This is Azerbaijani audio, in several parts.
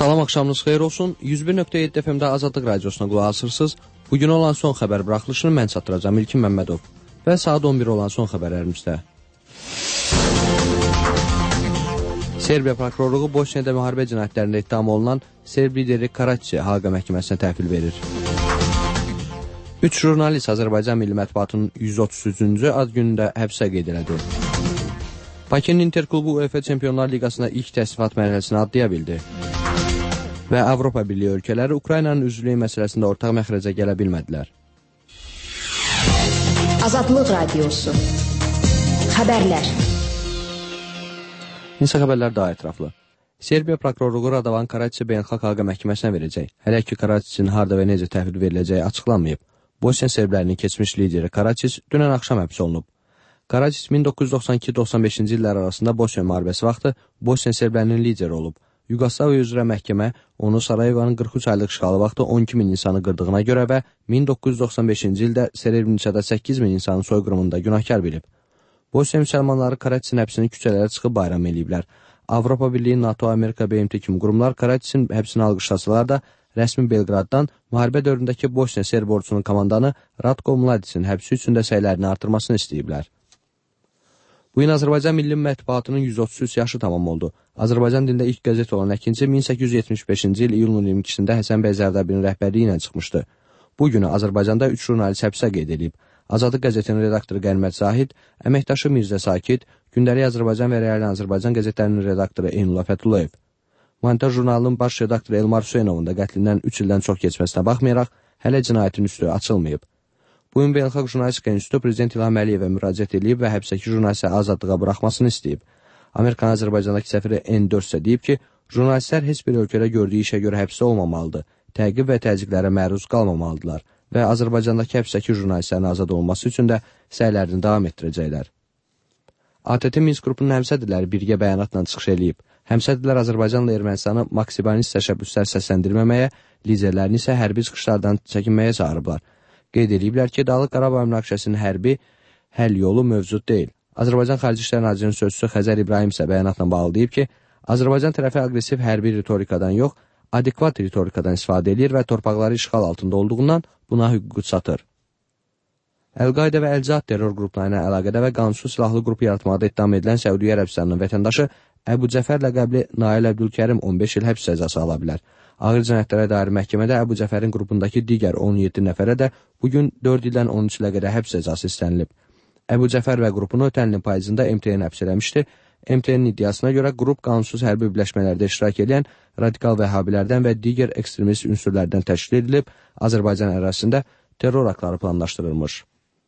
Salam, axşamınız xeyir olsun. 101.7 FM-də Azadlıq Radiosuna qulaq asırsınız. Bugün olan son xəbər buraxılışını mən çatdıracağım İlkin Məmmədov və saat 11 olan son xəbərlərimizdə. Serbiya prokurorluğu Bosniyada müharibə cinayətlərində ittiham olunan Serb lideri Karaçi Haqa məhkəməsinə təhvil verir. 3 jurnalist Azərbaycan Milli Mətbuatının 133-cü ad günündə həbsə qeyd elədi. Bakının Inter klubu UEFA Çempionlar Liqasında ilk təsnifat mərhələsini adlaya bildi. Və Avropa Birliyi ölkələri Ukraynanın üzvlüyü məsələsində ortaq məxrəcə gələ bilmədilər. Azadlıq Radiosu. Xəbərlər. İnsa xəbərlər daha ətraflı. Serbiya prokurorluğu Radovan Karaçi Beynəlxalq Haqa məhkəməsinə verəcək. Hələ ki Karaçinin harda və necə təhvil veriləcəyi açıqlanmayıb. Bosniya serblərinin keçmiş lideri Karaçis dünən axşam həbs olunub. Karaçis 1992-95-ci illər arasında Bosniya müharibəsi vaxtı Bosniya serblərinin lideri olub. Yugoslaviya üzrə məhkəmə onu Sarayevonun 43 aylıq işğalı vaxtı 12.000 insanı qırdığına görə və 1995-ci ildə Srebrenicada 8.000 insanın soyqırımında günahkar bilib. Bosniya müsəlmanları Karaçisin həbsini küçələrə çıxıb bayram eləyiblər. Avropa Birliyi, NATO, Amerika, BMT kimi qurumlar Karaçisin həbsini alqışlasalar da, rəsmi Belqraddan müharibə dövründəki Bosniya Serb ordusunun komandanı Ratko Mladicin həbsi üçün də səylərini artırmasını istəyiblər. Bu gün Azərbaycan Milli Mətbuatının 133 yaşı tamam oldu. Azərbaycan dilində ilk qəzet olan Əkinci 1875-ci il iyulun 22-sində Həsən bəy Zərdabinin rəhbərliyi ilə çıxmışdı. Bu günü Azərbaycanda 3 jurnalist həbsə qeyd edilib. Azadlıq qəzetinin redaktoru Qənimət Zahid, əməkdaşı Mirzə Sakit, Gündəlik Azərbaycan və Real Azərbaycan qəzetlərinin redaktoru Eynullah Fəthullayev. Montaj jurnalının baş redaktoru Elmar Hüseynovun da qətlindən 3 ildən çox keçməsinə baxmayaraq, hələ cinayətin üstü açılmayıb. Bu gün Beynəlxalq Jurnalistika İnstitutu Prezident İlham Əliyevə müraciət edib və həbsdəki jurnalisti azadlığa buraxmasını istəyib. Amerikan Azərbaycandakı səfiri N4 isə deyib ki, jurnalistlər heç bir ölkədə gördüyü işə görə həbsdə olmamalıdır, təqib və təzyiqlərə məruz qalmamalıdırlar və Azərbaycandakı həbsdəki jurnalistlərin azad olması üçün də səylərini davam etdirəcəklər. ATT Minsk qrupunun həmsədrləri birgə bəyanatla çıxış edib. Həmsədrlər Azərbaycanla Ermənistanı maksimalist təşəbbüslər səsləndirməməyə, liderlərini isə hərbi çıxışlardan çəkinməyə çağırıblar. Qeyd ediblər ki, Dağlıq Qarabağ münaqişəsinin hərbi həll yolu mövcud deyil. Azərbaycan Xarici İşlər Nazirinin sözçüsü Xəzər İbrahim isə bəyanatla bağlı deyib ki, Azərbaycan tərəfi aqressiv hərbi ritorikadan yox, adekvat ritorikadan istifadə edir və torpaqları işğal altında olduğundan buna hüququ çatır. Əl-Qayda və Əl-Cihad terror qruplarına əlaqədə və qanunsuz silahlı qrup yaratmaqda ittiham edilən Səudiyyə Ərəbistanının vətəndaşı Əbu Cəfər ləqəbli Nail Əbdülkərim 15 il həbs cəzası ala bilər. Ağır cinayətlərə dair məhkəmədə Əbu Cəfərin qrupundakı digər 17 nəfərə də bugün 4 ildən 13 ilə qədər həbs cəzası istənilib. Əbu Cəfər və qrupunu ötən ilin payızında MTN həbs eləmişdi. MTN-in iddiasına görə qrup qanunsuz hərbi birləşmələrdə iştirak edən radikal vəhhabilərdən və digər ekstremist ünsürlərdən təşkil edilib, Azərbaycan ərazisində terror aktları planlaşdırılmış.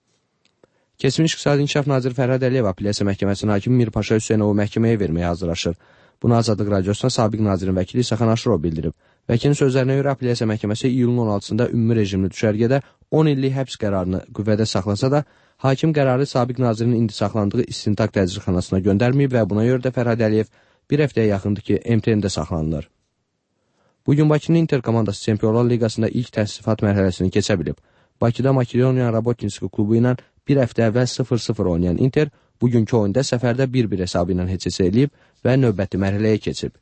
Keçmiş İqtisadi İnkişaf Naziri Fərhad Əliyev Apellyasiya Məhkəməsinin hakimi Mirpaşa Hüseynovu məhkəməyə verməyə hazırlaşır. Bunu Azadlıq Radiosuna sabiq nazirin vəkili İsaxan Aşırov bildirib. Vəkilin sözlərinə görə Apellyasiya Məhkəməsi iyulun 16-sında ümumi rejimli düşərgədə 10 illik həbs qərarını qüvvədə saxlasa da, hakim qərarı sabiq nazirin indi saxlandığı istintaq təcridxanasına göndərməyib və buna görə də Fərhad Əliyev bir həftəyə yaxındır ki, MTN-də saxlanılır. Bugün Bakının Inter komandası Çempionlar Liqasında ilk təsnifat mərhələsini keçə bilib. Bakıda Makedoniya Rabotninski klubu ilə bir həftə əvvəl 0-0 oynayan Inter bugünkü oyunda səfərdə 1-1 hesabı ilə heç-heçə eləyib və növbəti mərhələyə keçib.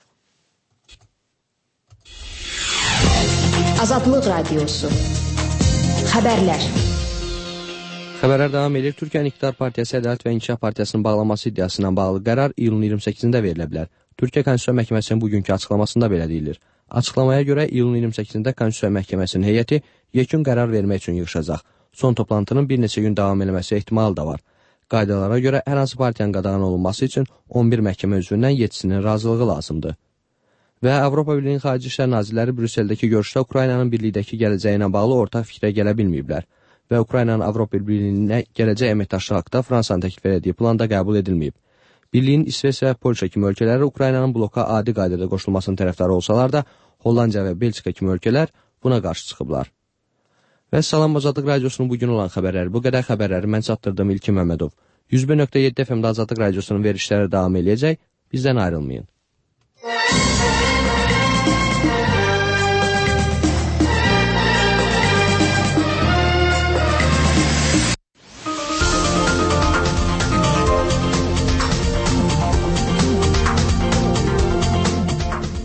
Azadlıq Radiosu. Xəbərlər. Xəbərlər davam edir. Türkiyənin İqtidar Partiyası Ədalət və İnkişaf Partiyasının bağlanması iddiası ilə bağlı qərar iyulun 28-də verilə bilər. Türkiyə Konstitusiya Məhkəməsinin bugünkü açıqlamasında belə deyilir. Açıqlamaya görə iyulun 28-də Konstitusiya Məhkəməsinin heyəti yekun qərar vermək üçün yığışacaq. Son toplantının bir neçə gün davam eləməsi ehtimalı da var. Qaydalara görə hər hansı partiyanın qadağan olunması üçün 11 məhkəmə üzvündən 7-sinin razılığı lazımdır. Və Avropa Birliyinin Xarici İşlər Nazirləri Brüsseldəki görüşdə Ukraynanın birlikdəki gələcəyi ilə bağlı ortaq fikrə gələ bilməyiblər və Ukraynanın Avropa Birliyinə gələcək əməkdaşlığı haqqında Fransanın təklif elədiyi plan da qəbul edilməyib. Birliyin İsveç və Polşa kimi ölkələri Ukraynanın bloka adi qaydada qoşulmasının tərəfdarı olsalar da, Hollandiya və Belçika kimi ölkələr buna qarşı çıxıblar. Və Salam Azadlıq Radiosunun bugün olan xəbərləri, bu qədər xəbərləri mən çatdırdım İlkin Məmmədov. 101.7 FM-də Azadlıq Radiosunun verişləri davam eləyəcək, bizdən ayrılmayın.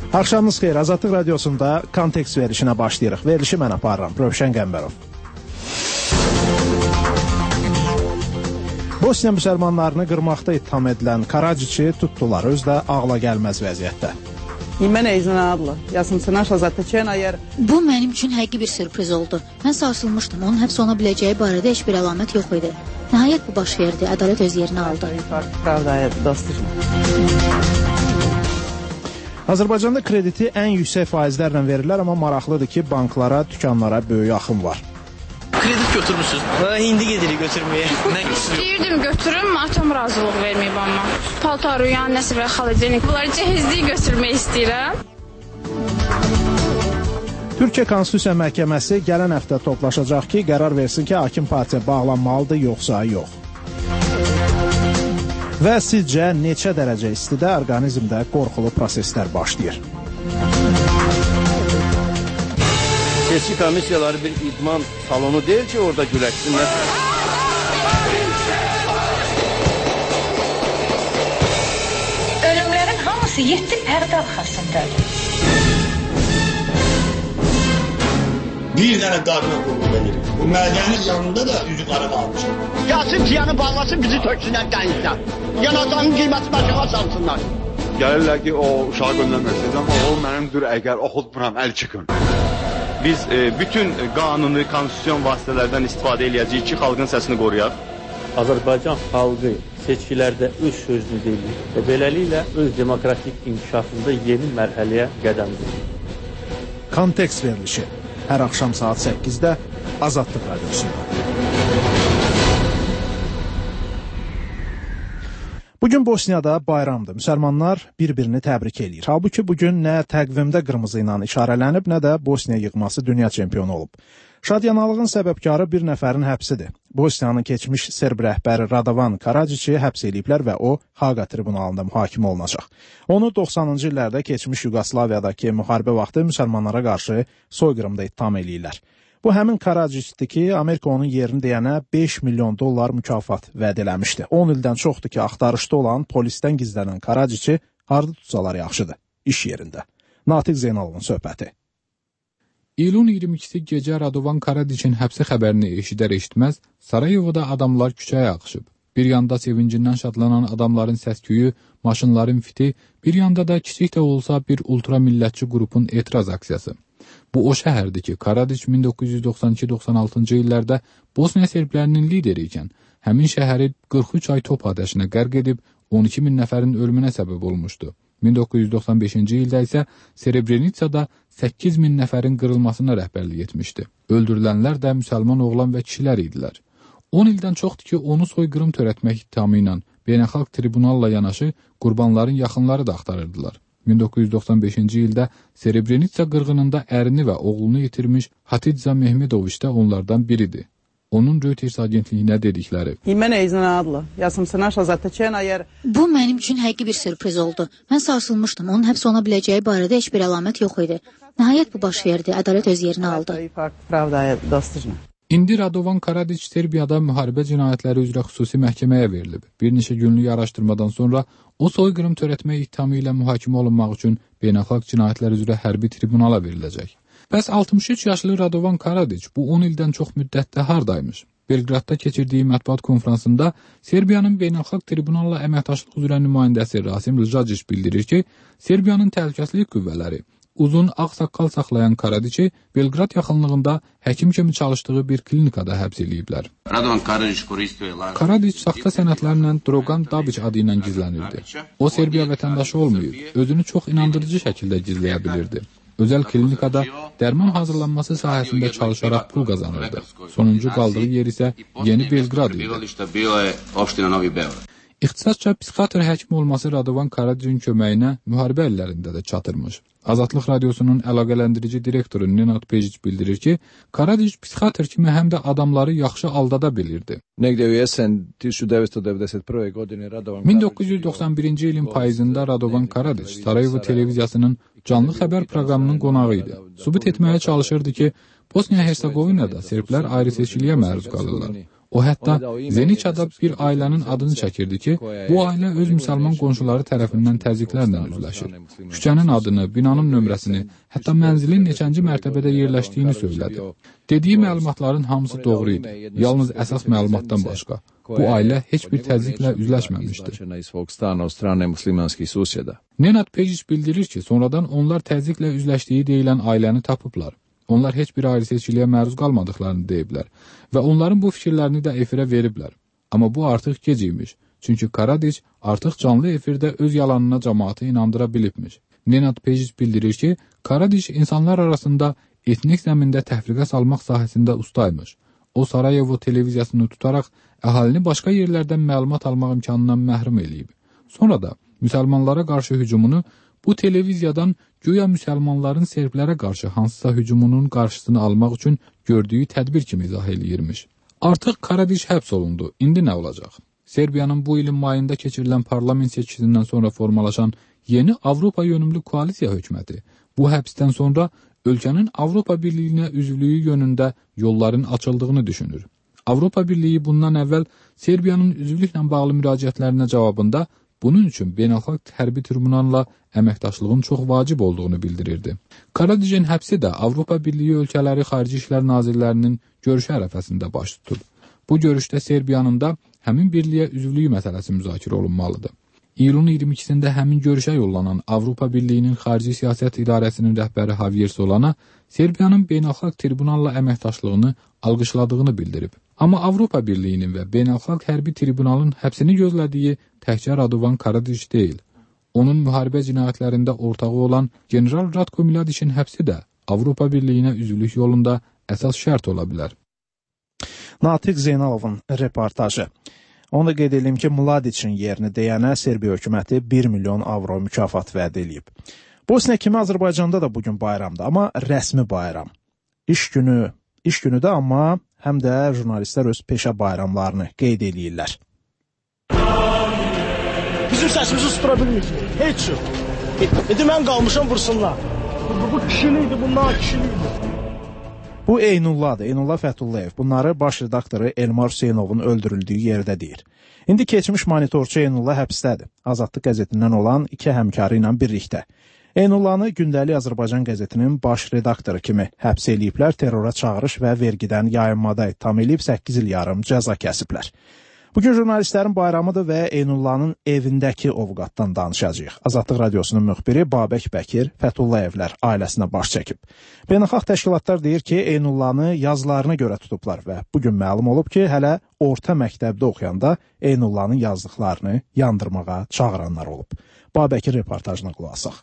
Axşamınız xeyir. Azadlıq Radiosunda kontekst verilişinə başlayırıq. Verilişi mən aparıram. Rövşən Qəmbərov. Bosniya müsəlmanlarını qırmaqda ittiham edilən Karadziçi tutdular. Özü də ağla gəlməz vəziyyətdə. Mənə iznadla. Я съм се нашла заточена yer. Bu mənim üçün həqiqi bir sürpriz oldu. Mən sarsılmışdım. Onun həbs oluna biləcəyi barədə heç bir əlamət yox idi. Nəhayət bu baş verdi. Ədalət öz yerini aldı. Azərbaycanda krediti ən yüksək faizlərlə verirlər, amma maraqlıdır ki, banklara, dükanlara böyük axın var. Kredi götürmüşsünüz. Hindi gedirik götürməyə. Nə götürürsünüz? İstəyirdim götürüm, atam razılıq verməyib amma. Paltar, uyan, nəsə və xalacenik. Bunları cəhizliyi götürmək istəyirəm. Türkiyə Konstitusiya Məhkəməsi gələn həftə toplaşacaq ki, qərar versin ki, hakim partiya bağlanmalıdır, yoxsa yox. Və sizcə neçə dərəcə istidə orqanizmdə qorxulu proseslər başlayır? Seçki komissiyaları bir idman salonu deyil ki, orada güləşsinlər. Ölümlərin hamısı 7 pərdə arxasındadır. Bir dənə qadına qulluq edirik. Bu mədənin yanında da üzü qara qalmışım. Gəlsin piyanı bağlasın, bizi töksünlər dənizdən. Yanacağının qiyməti başığa salsınlar. Gəlirlər ki, o uşağı göndərməksiniz, amma o mənimdir, əgər oxutmuram, əl çıxın. Biz bütün qanuni, konstitusyon vasitələrdən istifadə edəcəyik ki, xalqın səsini qoruyaq. Azərbaycan xalqı seçkilərdə öz sözünü deyir və beləliklə öz demokratik inkişafında yeni mərhələyə qədəm qoyur. Kontekst verilişi hər axşam saat 8-də Azadlıq Radiosunda. Bugün Bosniyada bayramdır. Müsəlmanlar bir-birini təbrik eləyir. Halbuki bugün nə təqvimdə qırmızı ilə işarələnib, nə də Bosniya yığması dünya çempionu olub. Şadyanalığın səbəbkarı bir nəfərin həbsidir. Bosniyanın keçmiş Serb rəhbəri Radovan Karadziçi həbs ediblər və o Haqa tribunalında mühakimə olunacaq. Onu 90-cı illərdə keçmiş Yugoslaviyadakı müharibə vaxtı müsəlmanlara qarşı soyqırımda ittiham eləyirlər. Bu həmin Karadziçdir ki, Amerika onun yerini deyənə $5 milyon mükafat vəd eləmişdi. 10 ildən çoxdur ki, axtarışda olan polisdən gizlənən Karadziçi harda tutsalar yaxşıdır? İş yerində. Natiq Zeynalovun söhbəti. İyulun 22-si gecə Radovan Karadziçin həbsi xəbərini eşidər-eşitməz Sarayevoda adamlar küçəyə axışıb. Bir yanda sevincindən şadlanan adamların səs-küyü, maşınların fiti, bir yanda da kiçik də olsa bir ultramillətçi qrupun etiraz aksiyası. Bu o şəhərdir ki, Karadziç 1992-96-cı illərdə Bosniya serblərinin lideri ikən, həmin şəhəri 43 ay top ateşinə qərq edib 12 min nəfərin ölümünə səbəb olmuşdu. 1995-ci ildə isə Srebrenitsada 8 min nəfərin qırılmasına rəhbərlik etmişdi. Öldürülənlər də müsəlman oğlan və kişilər idilər. 10 ildən çoxdur ki, onu soyqırım törətmək ittihamı ilə beynəlxalq tribunalla yanaşı qurbanların yaxınları da axtarırdılar. 1995-ci ildə Srebrenitsa qırğınında ərini və oğlunu itirmiş Hatidza Mehmedoviç də onlardan biridir. Onun Reuters agentliyinə dedikləri. Mənə iznadla. Я съм се нашла заточена yer. Bu mənim üçün həqiqi bir sürpriz oldu. Mən sarsılmışdım. Onun həbs oluna biləcəyi barədə heç bir əlamət yox idi. Nəhayət bu baş verdi. Ədalət öz yerini aldı. İndi Radovan Karadziç Serbiyada müharibə cinayətləri üzrə xüsusi məhkəməyə verilib. Bir neçə günlük araşdırmadan sonra o soyqırım törətmək ittihamı ilə mühakimə olunmaq üçün beynəlxalq cinayətlər üzrə hərbi tribunala veriləcək. Bəs 63 yaşlı Radovan Karadziç bu 10 ildən çox müddətdə hardaymış? Belqradda keçirdiyi mətbuat konfransında Serbiyanın beynəlxalq tribunalla əməkdaşlıq üzrə nümayəndəsi Rasim Ljajic bildirir ki, Serbiyanın təhlükəsizlik qüvvələri uzun ağ saqqal saxlayan Karadziçi Belqrad yaxınlığında həkim kimi çalışdığı bir klinikada həbs ediblər. Karadziç saxta sənədlərlə Drogan Dabić adı ilə gizlənirdi. O Serbiya vətəndaşı olmayıb, özünü çox inandırıcı şəkildə gizləyə bilirdi. Özəl klinikada dərman hazırlanması sahəsində çalışaraq pul qazanırdı. Sonuncu qaldığı yer isə Yeni Belqrad idi. İxtisasca psixiatr həkim olması Radovan Karadzicin köməyinə müharibə illərində də çatırmış. Azadlıq Radiosunun əlaqələndirici direktoru Nenad Pejic bildirir ki, Karadzic psixiatr kimi həm də adamları yaxşı aldada bilirdi. 1991-ci ilin payızında Radovan Karadzic Sarayevo televiziyasının canlı xəbər proqramının qonağı idi. Sübut etməyə çalışırdı ki, Bosniya-Hersegovinada serblər ayrı-seçkiliyə məruz qalırlar. O hətta Zeniçada bir ailənin adını çəkirdi ki, bu ailə öz müsəlman qonşuları tərəfindən təzyiqlərlə üzləşir. Küçənin adını, binanın nömrəsini, hətta mənzilin neçənci mərtəbədə yerləşdiyini söylədi. Dediyi məlumatların hamısı doğru idi. Yalnız əsas məlumatdan başqa. Bu ailə heç bir təzyiqlə üzləşməmişdi. Nenad Pejic bildirir ki, sonradan onlar təzyiqlə üzləşdiyi deyilən ailəni tapıblar. Onlar heç bir ayrı seçkiliyə məruz qalmadıqlarını deyiblər və onların bu fikirlərini də efirə veriblər. Amma bu artıq gec imiş, çünki Karadiç artıq canlı efirdə öz yalanına cəmaatı inandıra bilibmiş. Nenad Pejic bildirir ki, Karadiç insanlar arasında etnik zəmində təfriqə salmaq sahəsində ustaymış. O, Sarayevo televiziyasını tutaraq əhalini başqa yerlərdən məlumat almaq imkanından məhrum eləyib. Sonra da müsəlmanlara qarşı hücumunu bu televiziyadan güya müsəlmanların serblərə qarşı hansısa hücumunun qarşısını almaq üçün gördüyü tədbir kimi izah eləyirmiş. Artıq Karadiç həbs olundu. İndi nə olacaq? Serbiyanın bu ilin mayında keçirilən parlament seçkisindən sonra formalaşan yeni Avropa yönümlü koalisiya hökuməti bu həbsdən sonra ölkənin Avropa Birliyinə üzvlüyü yönündə yolların açıldığını düşünür. Avropa Birliyi bundan əvvəl Serbiyanın üzvlüklə bağlı müraciətlərinə cavabında bunun üçün beynəlxalq hərbi tribunalla əməkdaşlığın çox vacib olduğunu bildirirdi. Karadiçin həbsi də Avropa Birliyi ölkələri Xarici İşlər Nazirlərinin görüşü ərəfəsində baş tutub. Bu görüşdə Serbiyanın da həmin birliyə üzvlüyü məsələsi müzakirə olunmalıdır. İyulun 22-sində həmin görüşə yollanan Avropa Birliyinin Xarici Siyasət İdarəsinin rəhbəri Javier Solana Serbiyanın beynəlxalq tribunalla əməkdaşlığını alqışladığını bildirib. Amma Avropa Birliyinin və beynəlxalq hərbi tribunalın həbsini gözlədiyi təkcə Radovan Karadiç deyil. Onun müharibə cinayətlərində ortağı olan General Ratko Mladiçin həbsi də Avropa Birliyinə üzvlük yolunda əsas şərt ola bilər. Natiq Zeynalovun reportajı. Onu da qeyd edeyim ki, Mladiçin yerini deyənə Serbiya hökuməti 1 milyon avro mükafat vəd edib. Bosniya kimi Azərbaycanda da bugün bayramdır, amma rəsmi bayram. İş günü də, amma həm də jurnalistlər öz peşə bayramlarını qeyd edirlər. Bizim səsimizi sustura bilmirik. Heç yox. İndi mən qalmışam vursunlar. Bu kişilikdir, bunlar kişilikdir. Bu Eynullahdır, Eynullah Fəthullayev. Bunları baş redaktoru Elmar Hüseynovun öldürüldüyü yerdə deyir. İndi keçmiş monitorçu Eynullah həbsdədir. Azadlıq qəzetindən olan 2 həmkarı ilə birlikdə. Eynullahı Gündəlik Azərbaycan qəzetinin baş redaktoru kimi həbs eləyiblər, terrora çağırış və vergidən yayınmada ittiham eləyib 8 il yarım cəza kəsiblər. Bugün jurnalistlərin bayramıdır və Eynullahın evindəki ovqatdan danışacağıq. Azadlıq Radiosunun müxbiri Babək Bəkir Fətullayevlər ailəsinə baş çəkib. Beynəlxalq təşkilatlar deyir ki, Eynullahı yazılarına görə tutublar və bugün məlum olub ki, hələ orta məktəbdə oxuyanda Eynullahın yazdıqlarını yandırmağa çağıranlar olub. Babəkir reportajına qulaq asaq.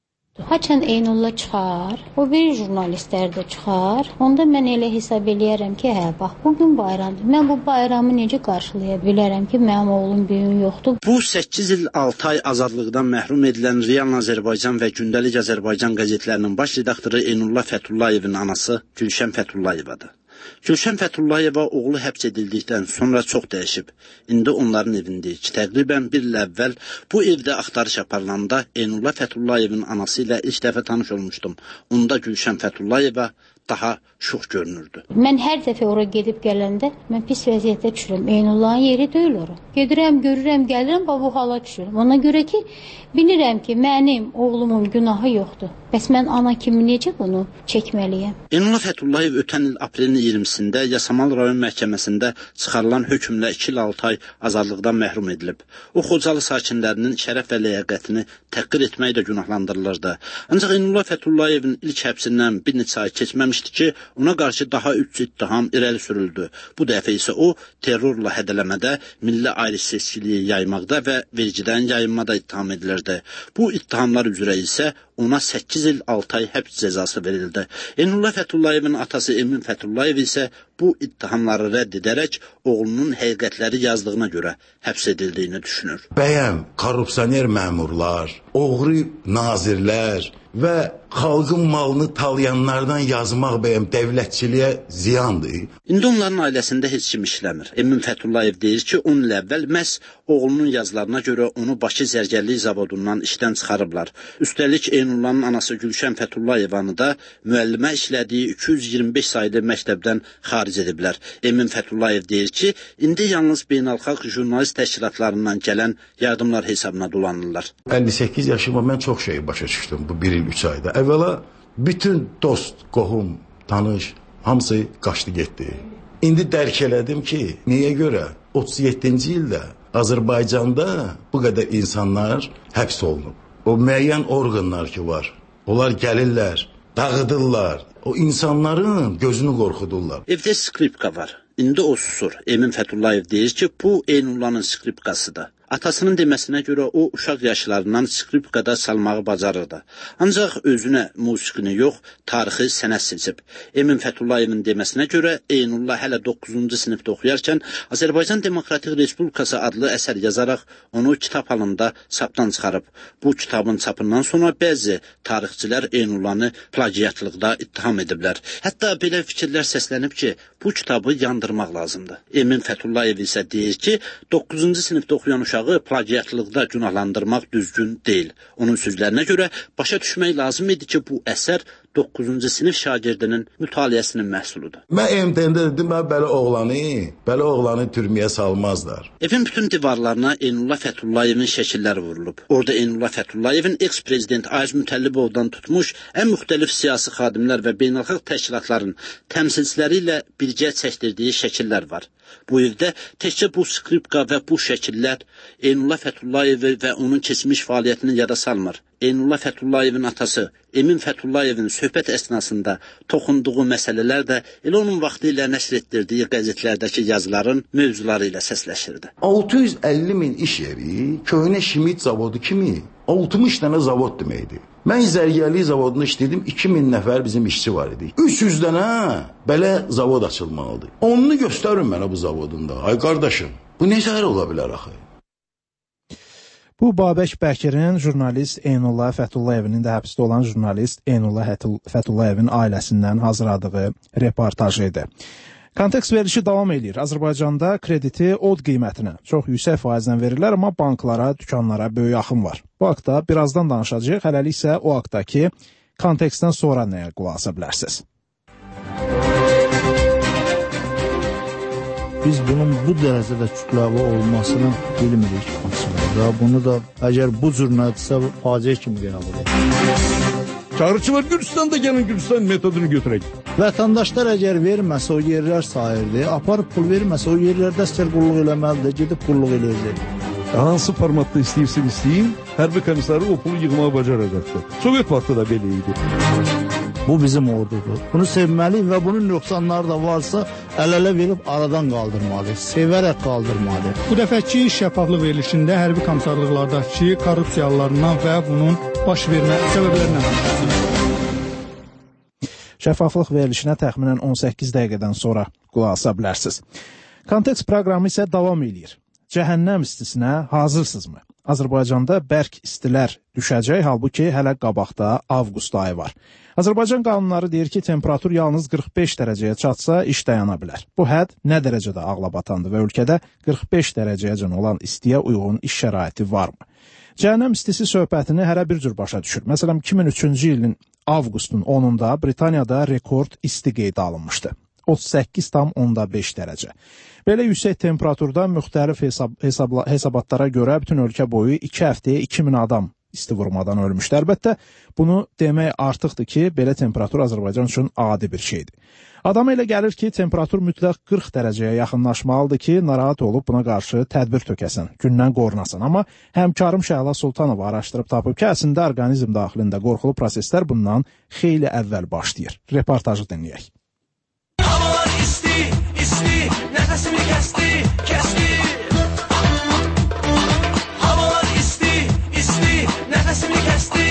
Haçan Eynullah çıxar, o bir jurnalistlər də çıxar. Onda mən elə hesab eləyərəm ki, hə, bax, bugün bayramdır. Mən bu bayramı necə qarşılaya bilərəm ki, mənim oğlum büyün yoxdur. Bu 8 il 6 ay azadlıqdan məhrum edilən Real Azərbaycan və Gündəlik Azərbaycan qəzetlərinin baş redaktoru Eynullah Fətullayevin anası Gülşən Fəthullayevadır. Gülşən Fətullayeva oğlu həbs edildikdən sonra çox dəyişib. İndi onların evindəyik. Təqribən 1 il əvvəl bu evdə axtarış aparılanda Eynullah Fətullayevin anası ilə ilk dəfə tanış olmuşdum. Onda Gülşən Fətullayeva daha şux görünürdü. Mən hər dəfə ora gedib gələndə mən pis vəziyyətdə düşürəm. Eynullahın yeri deyil ora. Gedirəm, görürəm, gəlirəm, bu hala düşürəm. Ona görə ki, bilirəm ki, mənim oğlumun günahı yoxdur. Bəs mən ana kimi necə bunu çəkməliyəm? Eynullah Fəthullayev ötən il aprelin 20-sində Yasamal rayon məhkəməsində çıxarılan hökmlə 2 il 6 ay azadlıqdan məhrum edilib. O, Xocalı sakinlərinin şərəf və ləyaqətini təhqir etməklə günahlandırılırdı. Ancaq Eynullah Fətullayevin ilk həbsindən bir neçə ay keçməmişdi ki, ona qarşı daha 3 ittiham irəli sürüldü. Bu dəfə isə o, terrorla hədələmədə, milli ayrı-seçkiliyi yaymaqda və vergidən yayınmada ittiham edilirdi. Bu ittihamlar üzrə isə ona 8 il 6 ay həbs cəzası verildi. Eynullah Fətullayevin atası Emin Fəthullayev isə bu ittihamları rədd edərək oğlunun həqiqətləri yazdığına görə həbs edildiyini düşünür. Bəyəm korrupsioner məmurlar, oğru nazirlər və xalqın malını talayanlardan yazmaq bəyəm dövlətçiliyə ziyandır. İndi onların ailəsində heç kim işləmir. Emin Fəthullayev deyir ki, 10 il əvvəl məhz oğlunun yazılarına görə onu Bakı Zərgərlik zavodundan işdən çıxarıblar. Üstəlik Eynullah Eynullahın anası Gülşən Fəthullayevanı da müəllimə işlədiyi 225 saylı məktəbdən xaric ediblər. Emin Fəthullayev deyir ki, indi yalnız beynəlxalq jurnalist təşkilatlarından gələn yardımlar hesabına dolanırlar. 58 yaşıma mən çox şey başa düşdüm bu 1 il 3 ayda. Əvvəla bütün dost, qohum, tanış, hamısı qaçdı getdi. İndi dərk elədim ki, niyə görə 37-ci ildə Azərbaycanda bu qədər insanlar həbs olunub. O müəyyən orqanlar ki var, onlar gəlirlər, dağıdırlar, o insanların gözünü qorxudurlar. Evdə skripka var, indi o susur. Emin Fəthullayev deyir ki, bu Eynullahın skripkasıdır. Atasının deməsinə görə o uşaq yaşlarından skripkada salmağı bacarırdı. Ancaq özünə musiqini yox, tarixi sənət seçib. Emin Fətullayevin deməsinə görə Eynullah hələ 9-cu sinifdə oxuyarkən Azərbaycan Demokratik Respublikası adlı əsər yazaraq onu kitab halında sapdan çıxarıb. Bu kitabın çapından sonra bəzi tarixçilər Eynullahı plagiatlıqda ittiham ediblər. Hətta belə fikirlər səslənib ki, bu kitabı yandırmaq lazımdır. Emin Fəthullayev isə deyir ki, 9-cu sinifdə oxuyan uşaq plagiatlıqda günahlandırmaq düzgün deyil. Onun sözlərinə görə başa düşmək lazım idi ki, bu əsər 9-cu sinif şagirdinin mütaliəsinin məhsuludur. Mən MTN-də dedim, belə oğlanı türməyə salmazlar. Evin bütün divarlarına Eynullah Fətullayevin şəkilləri vurulub. Orada Eynullah Fətullayevin eks-prezident Ayaz Mütəllibovdan tutmuş ən müxtəlif siyasi xadimlər və beynəlxalq təşkilatların təmsilçiləri ilə birgə çəkdirdiyi şəkillər var. Bu evdə təkcə bu skripka və bu şəkillər Eynullah Fəthullayevi və onun keçmiş fəaliyyətini yada salmır. Eynullah Fətullayevin atası Emin Fətullayevin söhbət əsnasında toxunduğu məsələlər də elə onun vaxtı ilə nəşr etdirdiyi qəzetlərdəki yazıların mövzuları ilə səsləşirdi. 650 min iş yeri köhnə Şimit zavodu kimi 60 dənə zavod deməkdir. Mən zərgərlik zavodunda işlədim, 2000 nəfər bizim işçi var idi. 300 dənə belə zavod açılmalıdır. Onu göstərin mənə bu zavodunda. Ay qardaşım, bu necə ola bilər axı? Bu Babək Bəkirin jurnalist Eynullah Fətullayevin də həbsdə olan jurnalist Eynullah Fətullayevin ailəsindən hazırladığı reportajı idi. Kontekst verilişi davam edir. Azərbaycanda krediti od qiymətinə çox yüksək faizlə verirlər, amma banklara, dükanlara böyük axın var. Bu haqda birazdan danışacağıq. Hələlik isə o haqdakı kontekstdən sonra nəyə qulaq asa bilərsiniz? Biz bunun bu dərəcədə kütləvi olmasını bilmirik. Bunu da əgər bu cür nədirsə, faciə kimi qəbul edir. Çağrıcı var Gürcistan'da, gelin Gürcistan metodunu götürək. Vətəndaşlar əgər verməsə o yerlər sayırdı, aparıb pul verməsə o yerlərdə istər qulluq eləməlidir, gedib qulluq eləyəcək. Hansı formatda istəyin, hərbi komissarı o pulu yığmağı bacaracaqdır. Sovet vaxtı da belə idi. Bu bizim ordudur. Bunu sevməliyik və bunun nöqsanları da varsa əl-ələ verib aradan qaldırmalıyıq, sevərək qaldırmalıyıq. Bu dəfəki şəffaflıq verilişində hərbi komissarlıqlardakı korrupsiyalarından və bunun baş vermə səbəblərindən danışılır. Şəffaflıq verilişinə təxminən 18 dəqiqədən sonra qulaq asa bilərsiniz. Kontekst proqramı isə davam edir. Cəhənnəm istisinə hazırsınızmı? Azərbaycanda bərk istilər düşəcək, halbuki hələ qabaqda avqust ayı var. Azərbaycan qanunları deyir ki, temperatur yalnız 45 dərəcəyə çatsa iş dayana bilər. Bu hədd nə dərəcədə ağlabatandır və ölkədə 45 dərəcəyəcən olan istiyə uyğun iş şəraiti varmı? Cəhənnəm istisi söhbətini hərə bir cür başa düşür. Məsələn, 2003-cü ilin avqustun 10-unda Britaniyada rekord isti qeydə alınmışdı. 38,5 dərəcə. Belə yüksək temperaturda müxtəlif hesabatlara görə bütün ölkə boyu 2 həftəyə 2000 adam isti vurmadan ölmüşdü. Əlbəttə, bunu demək artıqdır ki, belə temperatur Azərbaycan üçün adi bir şeydir. Adama elə gəlir ki, temperatur mütləq 40 dərəcəyə yaxınlaşmalıdır ki, narahat olub buna qarşı tədbir tökəsən, gündən qorunasan. Amma həmkarım Şəhla Sultanova araşdırıb tapıb ki, əslində orqanizm daxilində qorxulu proseslər bundan xeyli əvvəl başlayır. Reportajı dinləyək. Havalar isti, nəfəsimi kəsti. Havalar isti, nəfəsimi kəsti.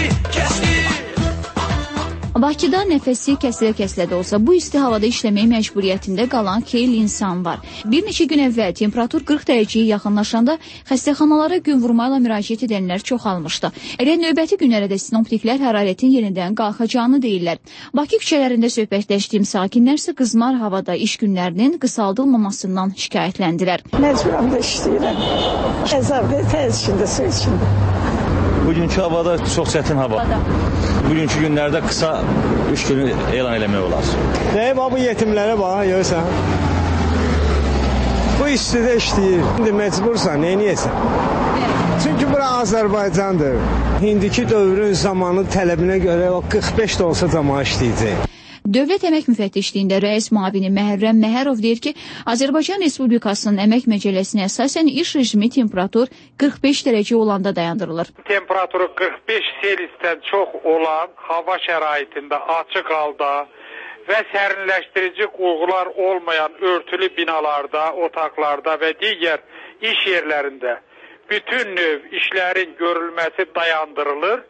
Bakıda nəfəsi kəsilə-kəsilə də olsa, bu isti havada işləməyə məcburiyyətində qalan xeyli insan var. Bir neçə gün əvvəl temperatur 40 dərəcəyə yaxınlaşanda xəstəxanalara gün vurmayla müraciət edənlər çoxalmışdı. Elə növbəti günlərə də sinoptiklər hərarətin yenidən qalxacağını deyirlər. Bakı küçələrində söhbətləşdiyim sakinlər isə qızmar havada iş günlərinin qısaldılmamasından şikayətləndilər. Məcburam da işləyirəm. Əzablı təz içində, su içində. Bugünkü havada çox çətin hava. Bugünkü günlərdə qısa 3 günü elan eləmək olar. Deyib, bu yetimlərə bax, görürsən. Bu işçidə işləyir. İndi məcbursan, neyniyəsən? Çünki bura Azərbaycandır. İndiki dövrün zamanı tələbinə görə 45 də olsa cəmaət işləyəcək. Dövlət Əmək Müfəttişliyində rəis müavini Məhərrəm Məhərov deyir ki, Azərbaycan Respublikasının əmək məcəlləsinə əsasən iş rejimi temperatur 45 dərəcə olanda dayandırılır. Temperaturu 45 Selsius'dən çox olan hava şəraitində açıq halda və sərinləşdirici qurğular olmayan örtülü binalarda, otaqlarda və digər iş yerlərində bütün növ işlərin görülməsi dayandırılır.